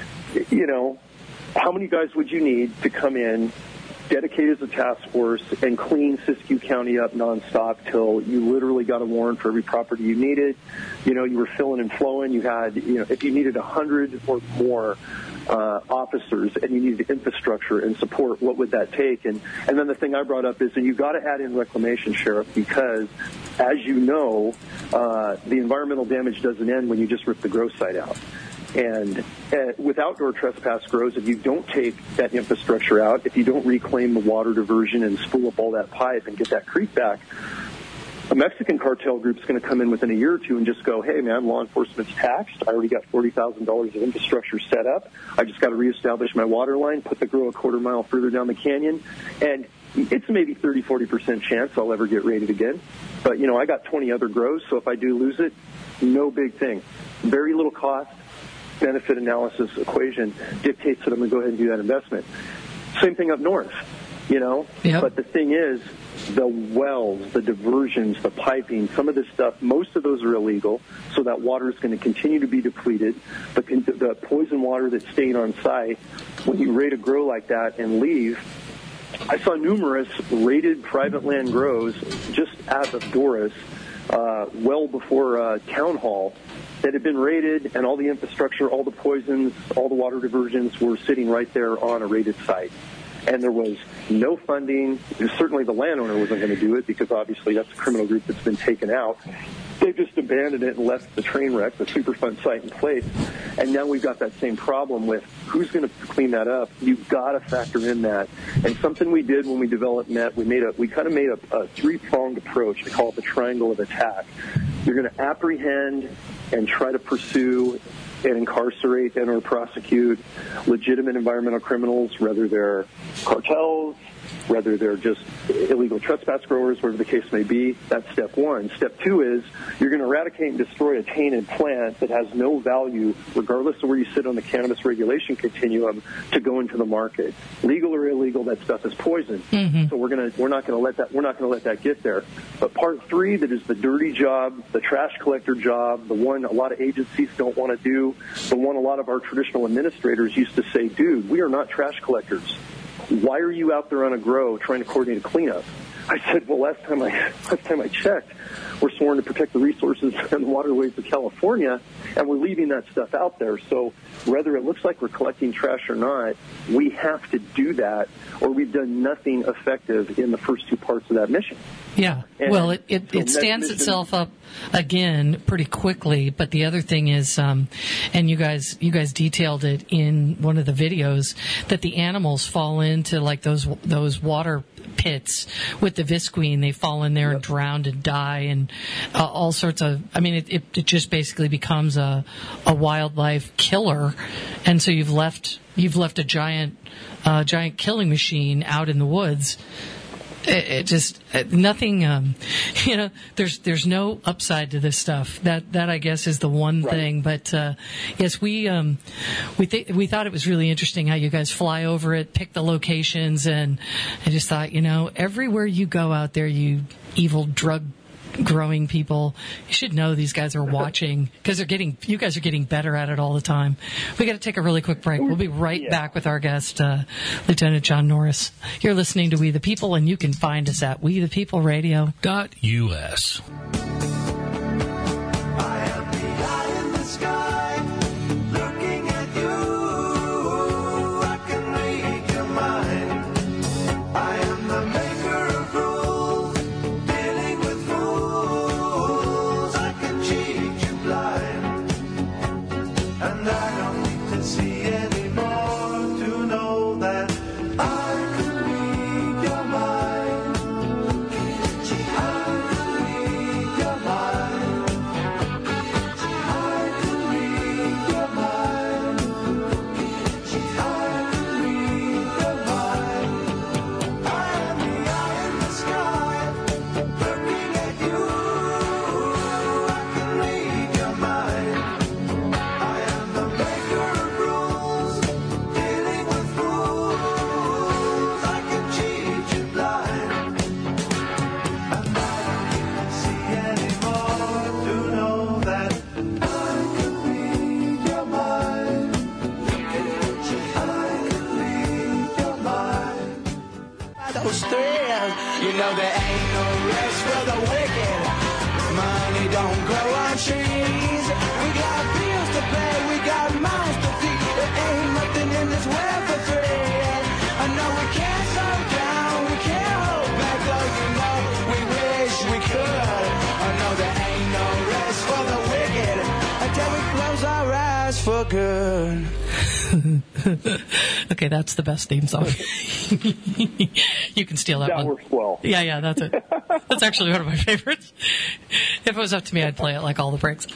how many guys would you need to come in, dedicated as a task force, and clean Siskiyou County up nonstop till you literally got a warrant for every property you needed. You were filling and flowing. You had, if you needed 100 or more officers and you needed infrastructure and support, what would that take? And then the thing I brought up is that you got to add in reclamation, Sheriff, because as you know, the environmental damage doesn't end when you just rip the grow site out. And with outdoor trespass grows, if you don't take that infrastructure out, if you don't reclaim the water diversion and spool up all that pipe and get that creek back, a Mexican cartel group's going to come in within a year or two and just go, hey, man, law enforcement's taxed. I already got $40,000 of infrastructure set up. I just got to reestablish my water line, put the grow a quarter mile further down the canyon, and it's maybe 30, 40% chance I'll ever get raided again. But, I got 20 other grows, so if I do lose it, no big thing. Very little cost, benefit analysis equation dictates that I'm going to go ahead and do that investment. Same thing up north, Yep. But the thing is, the wells, the diversions, the piping, some of this stuff, most of those are illegal, so that water is going to continue to be depleted. The poison water that's staying on site, when you raid a grow like that and leave, I saw numerous raided private land grows just out of Doris, well before Town Hall, that had been raided, and all the infrastructure, all the poisons, all the water diversions were sitting right there on a raided site. And there was no funding. Certainly the landowner wasn't going to do it because obviously that's a criminal group that's been taken out. They just abandoned it and left the train wreck, the Superfund site in place. And now we've got that same problem with who's going to clean that up. You've got to factor in that. And something we did when we developed NET, we kind of made a three-pronged approach. We call it the triangle of attack. You're going to apprehend and try to pursue and incarcerate and or prosecute legitimate environmental criminals, whether they're cartels, whether they're just illegal trespass growers, whatever the case may be. That's step one. Step two is you're going to eradicate and destroy a tainted plant that has no value, regardless of where you sit on the cannabis regulation continuum, to go into the market. Legal or illegal, that stuff is poison. Mm-hmm. So we're not going to let that get there. But part three, that is the dirty job, the trash collector job, the one a lot of agencies don't want to do, the one a lot of our traditional administrators used to say, dude, we are not trash collectors. Why are you out there on a grow trying to coordinate a cleanup? I said, well, last time I checked, we're sworn to protect the resources and the waterways of California, and we're leaving that stuff out there. So whether it looks like we're collecting trash or not, we have to do that, or we've done nothing effective in the first two parts of that mission. Yeah, well, it stands itself up again pretty quickly. But the other thing is, and you guys detailed it in one of the videos, that the animals fall into like those water pits with the visqueen. They fall in there and drown and die, and all sorts of. I mean, it just basically becomes a wildlife killer, and so you've left a giant killing machine out in the woods. It just nothing. There's no upside to this stuff. That I guess is the one thing. But yes, we thought it was really interesting how you guys fly over it, pick the locations, and I just thought, everywhere you go out there, you evil drug growing people, you should know these guys are watching because you guys are getting better at it all the time. We got to take a really quick break. We'll be right back with our guest, Lieutenant John Norris. You're listening to We the People, and you can find us at WeThePeopleRadio.us. Okay, that's the best theme song. You can steal that one. That works well. Yeah, that's it. That's actually one of my favorites. If it was up to me, I'd play it like all the breaks.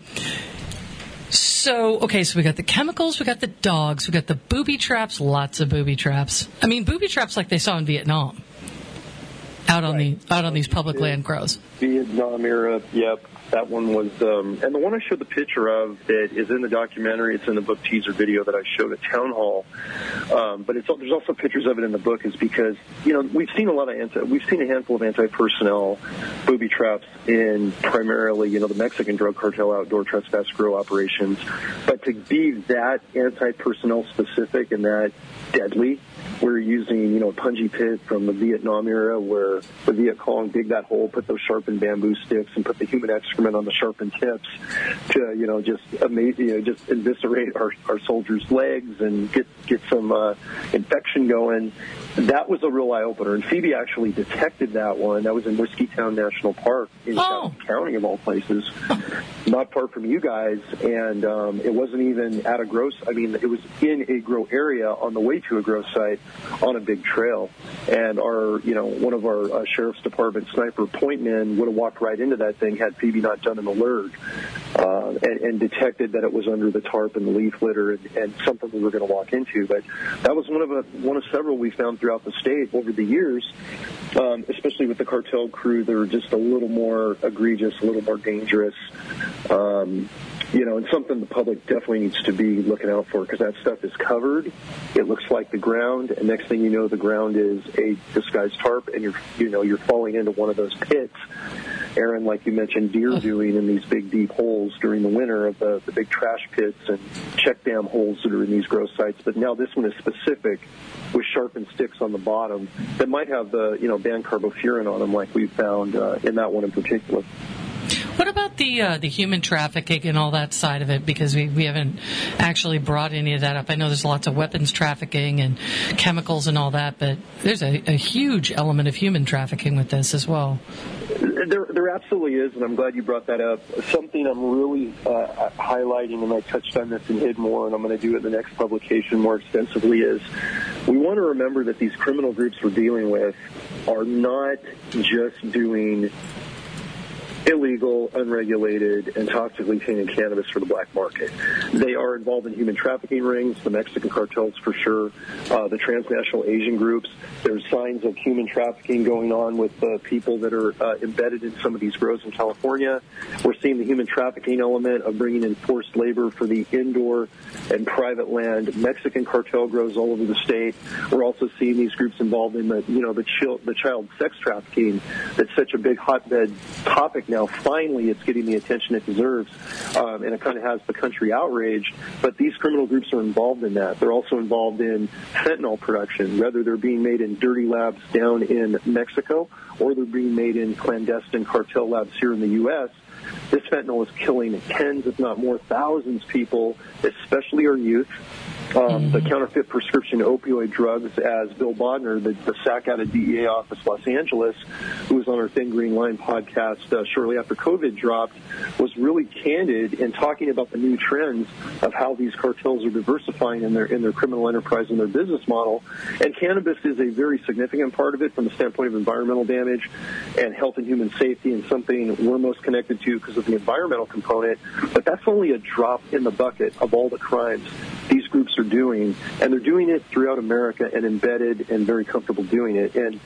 So we got the chemicals, we got the dogs, we got the booby traps, lots of booby traps. I mean, booby traps like they saw in Vietnam. Out on these public land grows. Vietnam era, yep. That one was, and the one I showed the picture of that is in the documentary, it's in the book teaser video that I showed at Town Hall. But there's also pictures of it in the book, is because, we've seen a handful of anti-personnel booby traps in primarily, the Mexican drug cartel outdoor trespass grow operations. But to be that anti-personnel specific and that deadly, we're using, a punji pit from the Vietnam era where the Viet Cong dig that hole, put those sharpened bamboo sticks, and put the human excrement on the sharpened tips to, just amazing, just eviscerate our soldiers' legs and get some infection going. That was a real eye-opener. And Phoebe actually detected that one. That was in Whiskeytown National Park in South County, of all places, not far from you guys. And it wasn't even at a grow. I mean, it was in a grow area on the way to a grow site on a big trail. And one of our sheriff's department sniper point men would have walked right into that thing had Phoebe not done an alert and detected that it was under the tarp and the leaf litter and something we were going to walk into. But that was one of several we found throughout the state over the years, especially with the cartel crew. They're just a little more egregious, a little more dangerous. And something the public definitely needs to be looking out for, because that stuff is covered. It looks like the ground, and next thing you know, the ground is a disguised tarp, and you're falling into one of those pits, Aaron, like you mentioned, deer doing in these big, deep holes during the winter of the big trash pits and check dam holes that are in these grow sites. But now this one is specific with sharpened sticks on the bottom that might have the, banned carbofuran on them, like we found in that one in particular. What about the human trafficking and all that side of it? Because we haven't actually brought any of that up. I know there's lots of weapons trafficking and chemicals and all that, but there's a huge element of human trafficking with this as well. There absolutely is, and I'm glad you brought that up. Something I'm really highlighting, and I touched on this in Hid More, and I'm going to do it in the next publication more extensively, is we want to remember that these criminal groups we're dealing with are not just doing illegal, unregulated, and toxically tainted cannabis for the black market. They are involved in human trafficking rings, the Mexican cartels for sure, the transnational Asian groups. There's signs of human trafficking going on with people that are embedded in some of these grows in California. We're seeing the human trafficking element of bringing in forced labor for the indoor and private land Mexican cartel grows all over the state. We're also seeing these groups involved in the child sex trafficking that's such a big hotbed topic now. Finally, it's getting the attention it deserves, and it kind of has the country outraged. But these criminal groups are involved in that. They're also involved in fentanyl production, whether they're being made in dirty labs down in Mexico or they're being made in clandestine cartel labs here in the U.S. This fentanyl is killing tens, if not more, thousands of people, especially our youth. The counterfeit prescription opioid drugs, as Bill Bodner, the SAC out of DEA office Los Angeles, who was on our Thin Green Line podcast shortly after COVID dropped, was really candid in talking about the new trends of how these cartels are diversifying in their criminal enterprise and their business model. And cannabis is a very significant part of it from the standpoint of environmental damage and health and human safety, and something we're most connected to because of the environmental component. But that's only a drop in the bucket of all the crimes these groups are doing, and they're doing it throughout America and embedded and very comfortable doing it. And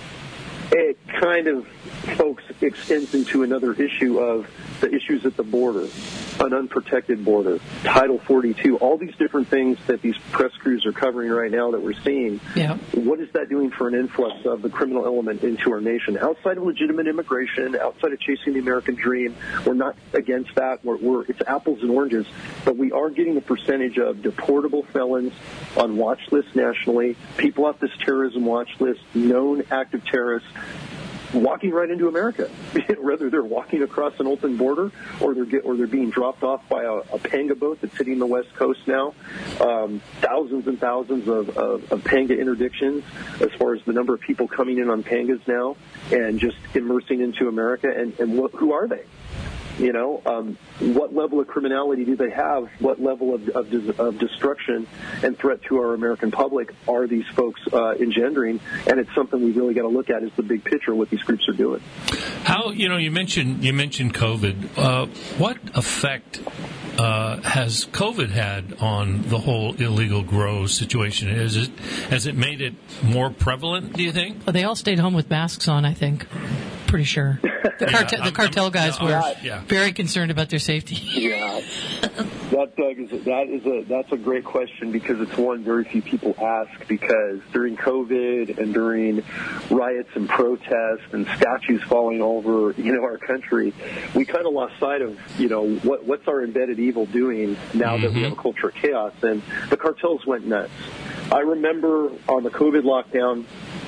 it kind of, folks, extends into another issue of the issues at the border, an unprotected border, Title 42, all these different things that these press crews are covering right now that we're seeing. Yeah. What is that doing for an influx of the criminal element into our nation? Outside of legitimate immigration, outside of chasing the American dream, we're not against that. It's apples and oranges, but we are getting a percentage of deportable felons on watch lists nationally, people off this terrorism watch list, known active terrorists, walking right into America, whether they're walking across an open border or they're being dropped off by a panga boat that's hitting the West Coast now. Thousands and thousands of panga interdictions as far as the number of people coming in on pangas now and just immersing into America. And who are they? What level of criminality do they have? What level of destruction and threat to our American public are these folks engendering? And it's something we really got to look at is the big picture of what these groups are doing. How, you mentioned COVID. What effect has COVID had on the whole illegal grow situation? Has it made it more prevalent, do you think? Well, they all stayed home with masks on, I think. Pretty sure. The cartel guys were very concerned about their safety. Yeah. That's a great question, because it's one very few people ask, because during COVID and during riots and protests and statues falling over, our country, we kind of lost sight of, what's our embedded evil doing now that we have a culture of chaos, and the cartels went nuts. I remember on the COVID lockdown,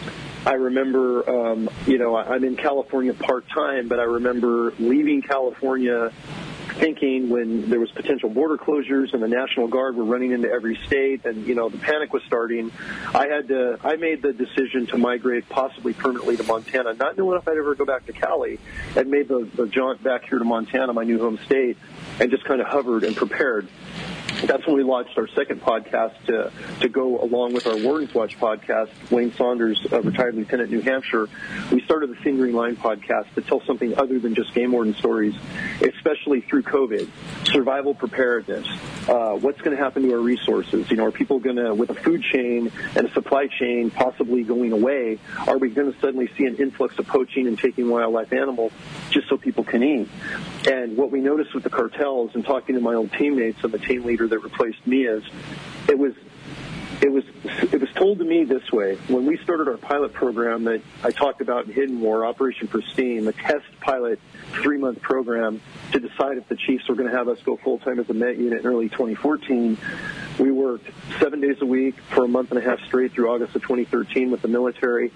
I'm in California part-time, but I remember leaving California thinking, when there was potential border closures and the National Guard were running into every state and, the panic was starting, I made the decision to migrate possibly permanently to Montana, not knowing if I'd ever go back to Cali, and made the jaunt back here to Montana, my new home state, and just kind of hovered and prepared. That's when we launched our second podcast to go along with our Warden's Watch podcast. Wayne Saunders, retired lieutenant, New Hampshire. We started the Thin Green Line podcast to tell something other than just game warden stories, especially through COVID. Survival preparedness. What's going to happen to our resources? Are people going to, with a food chain and a supply chain possibly going away, are we going to suddenly see an influx of poaching and taking wildlife animals just so people can eat? And what we noticed with the cartels, and talking to my old teammates and the team leader that replaced me, is it was told to me this way. When we started our pilot program that I talked about in Hidden War, Operation Pristine, the test pilot 3-month program to decide if the chiefs were going to have us go full-time as a Met unit in early 2014, we worked 7 days a week for a month and a half straight through August of 2013 with the military.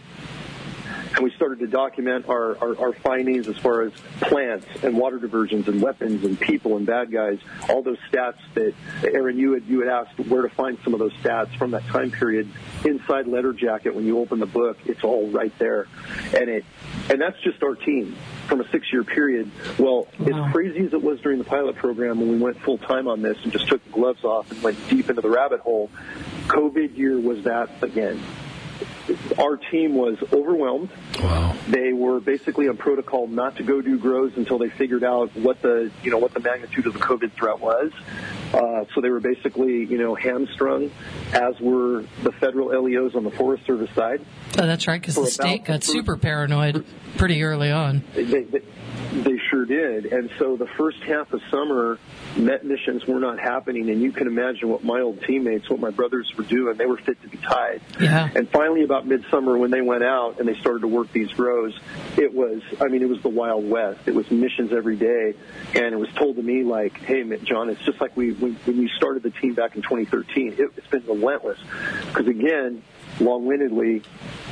And we started to document our findings as far as plants and water diversions and weapons and people and bad guys, all those stats that, Aaron, you had asked where to find some of those stats from that time period. Inside letter jacket, when you open the book, it's all right there. And that's just our team from a 6-year period. Well, as crazy as it was during the pilot program when we went full-time on this and just took the gloves off and went deep into the rabbit hole, COVID year was that again. Our team was overwhelmed. Wow. They were basically on protocol not to go do grows until they figured out what the magnitude of the COVID threat was. So they were basically, hamstrung, as were the federal LEOs on the Forest Service side. Oh, that's right, because the state got super paranoid pretty early on. They sure did. And so the first half of summer, Met missions were not happening, and you can imagine what my old teammates, what my brothers were doing. They were fit to be tied. Yeah. And finally, about midsummer, when they went out and they started to work these grows, it was the Wild West. It was missions every day. And it was told to me like, hey, John, it's just like when we started the team back in 2013. It's been relentless. Because, again, long-windedly,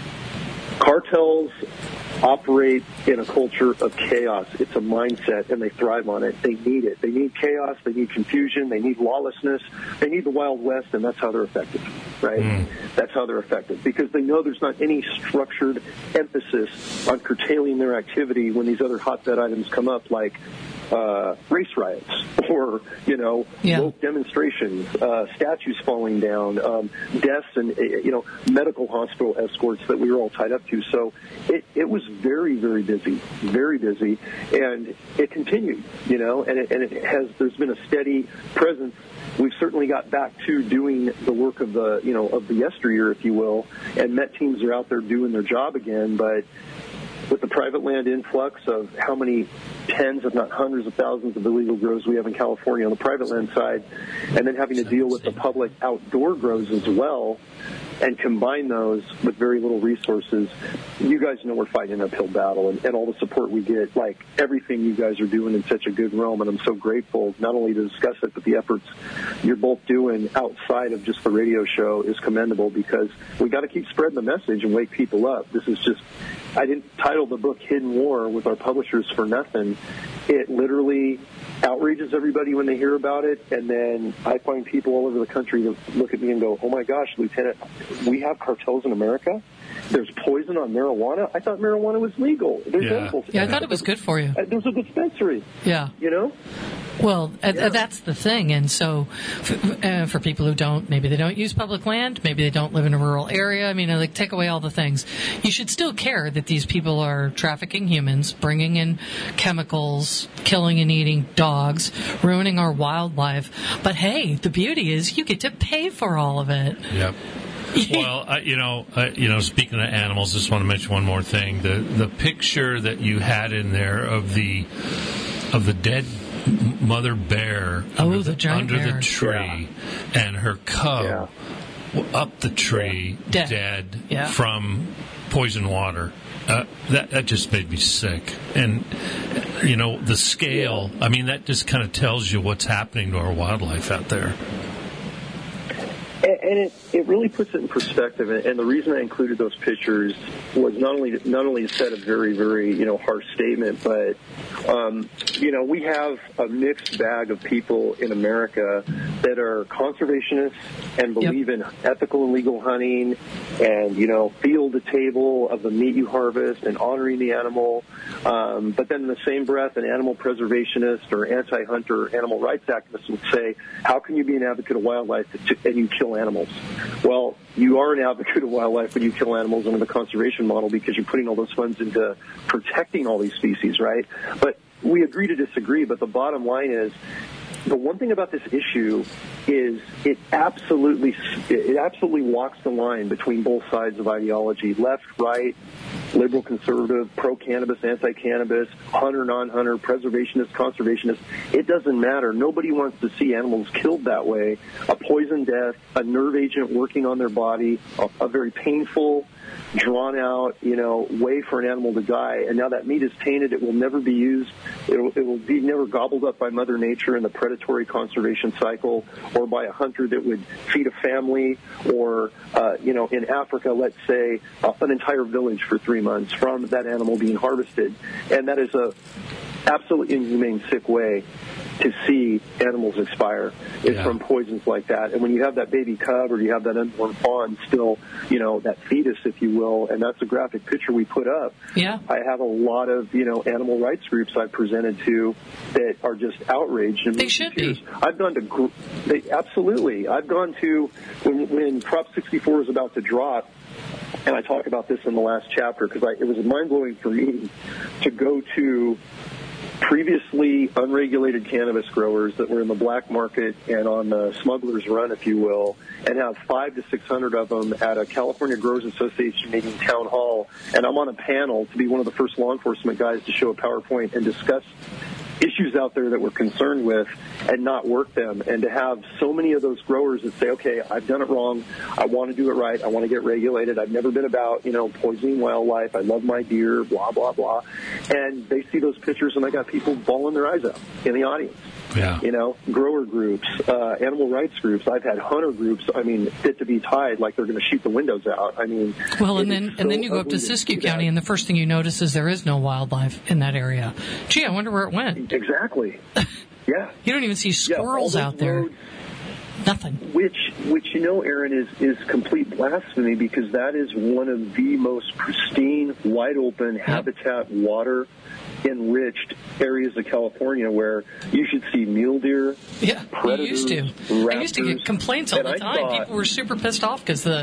cartels operate in a culture of chaos. It's a mindset, and they thrive on it. They need it. They need chaos. They need confusion. They need lawlessness. They need the Wild West, and that's how they're effective, right? That's how they're effective, because they know there's not any structured emphasis on curtailing their activity when these other hotbed items come up, like race riots or, woke demonstrations, statues falling down, deaths, and, medical hospital escorts that we were all tied up to. So it was very, very busy, and it continued, and there's been a steady presence. We've certainly got back to doing the work of the yesteryear, if you will, and Met teams are out there doing their job again, but with the private land influx of how many tens, if not hundreds of thousands of illegal grows we have in California on the private land side, and then having to deal with the public outdoor grows as well, and combine those with very little resources, you guys know we're fighting an uphill battle, and all the support we get, like everything you guys are doing in such a good realm, and I'm so grateful not only to discuss it, but the efforts you're both doing outside of just the radio show is commendable, because we got to keep spreading the message and wake people up. This is just I didn't title the book Hidden War with our publishers for nothing. It literally outrages everybody when they hear about it, and then I find people all over the country that look at me and go, oh my gosh, Lieutenant, we have cartels in America? There's poison on marijuana? I thought marijuana was legal. Yeah, I thought it was good for you. There's a dispensary. Yeah. You know? Well, that's the thing. And so for people who maybe they don't use public land, maybe they don't live in a rural area. I mean, like, take away all the things. You should still care that these people are trafficking humans, bringing in chemicals, killing and eating dogs, ruining our wildlife. But hey, the beauty is you get to pay for all of it. Yep. Well, speaking of animals, I just want to mention one more thing. The picture that you had in there of the dead mother bear under the tree, and her cub up the tree, dead from poison water. That just made me sick. And, the scale, I mean, that just kind of tells you what's happening to our wildlife out there. And it really puts it in perspective. And the reason I included those pictures was not only to set a very, very, harsh statement, but, we have a mixed bag of people in America that are conservationists and believe in ethical and legal hunting and, feel the table of the meat you harvest and honoring the animal. But then in the same breath, an animal preservationist or anti-hunter animal rights activist would say, how can you be an advocate of wildlife and you kill animals? Well, you are an advocate of wildlife when you kill animals under the conservation model because you're putting all those funds into protecting all these species, right? But we agree to disagree, but the bottom line is the one thing about this issue is it absolutely walks the line between both sides of ideology, left, right, liberal, conservative, pro-cannabis, anti-cannabis, hunter, non-hunter, preservationist, conservationist. It doesn't matter. Nobody wants to see animals killed that way. A poison death, a nerve agent working on their body, a very painful, drawn-out, way for an animal to die. And now that meat is tainted. It will never be used. It will be never gobbled up by Mother Nature in the predatory conservation cycle or by a hunter that would feed a family or, in Africa, let's say, an entire village for 3 months from that animal being harvested. And that is a absolutely inhumane, sick way to see animals expire is from poisons like that. And when you have that baby cub or you have that unborn fawn still, that fetus, if you will, and that's a graphic picture we put up. Yeah. I have a lot of, animal rights groups I've presented to that are just outraged. And they should be. I've gone to, absolutely. I've gone to, when Prop 64 was about to drop, and I talk about this in the last chapter because it was mind-blowing for me to go to previously unregulated cannabis growers that were in the black market and on the smuggler's run, if you will, and have 500 to 600 of them at a California Growers Association meeting town hall. And I'm on a panel to be one of the first law enforcement guys to show a PowerPoint and discuss issues out there that we're concerned with and not work them, and to have so many of those growers that say, okay, I've done it wrong, I want to do it right, I want to get regulated, I've never been about, poisoning wildlife, I love my deer, blah, blah, blah. And they see those pictures and I got people bawling their eyes out in the audience. Yeah. Grower groups, animal rights groups. I've had hunter groups, fit to be tied like they're going to shoot the windows out. Well, and then you go up to Siskiyou County and the first thing you notice is there is no wildlife in that area. Gee, I wonder where it went. Exactly. Yeah. You don't even see squirrels out there. Roads, nothing. Which Aaron, is complete blasphemy because that is one of the most pristine, wide open, habitat, water enriched areas of California where you should see mule deer, predators, raptors. I used to get complaints all the time. People were super pissed off because the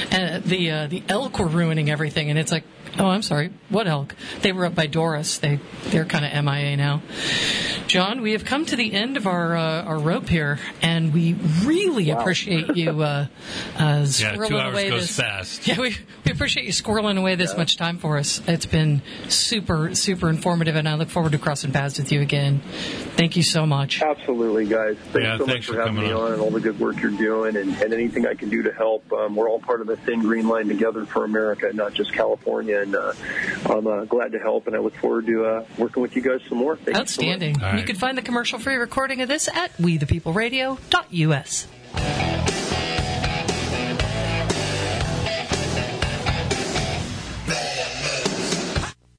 elk were ruining everything, and it's like, oh, I'm sorry, what elk? They were up by Doris. They're kind of MIA now. John, we have come to the end of our rope here, and we really appreciate you squirreling 2 hours away goes this. Fast. Yeah, we appreciate you squirreling away this much time for us. It's been super, super informative, and I look forward to crossing paths with you again. Thank you so much. Absolutely, guys. Thanks so much for having me on and all the good work you're doing, and anything I can do to help. We're all part of the Thin Green Line together for America, not just California. And I'm glad to help, and I look forward to working with you guys some more. Thank Outstanding. You so much. You can find the commercial-free recording of this at wethepeopleradio.us.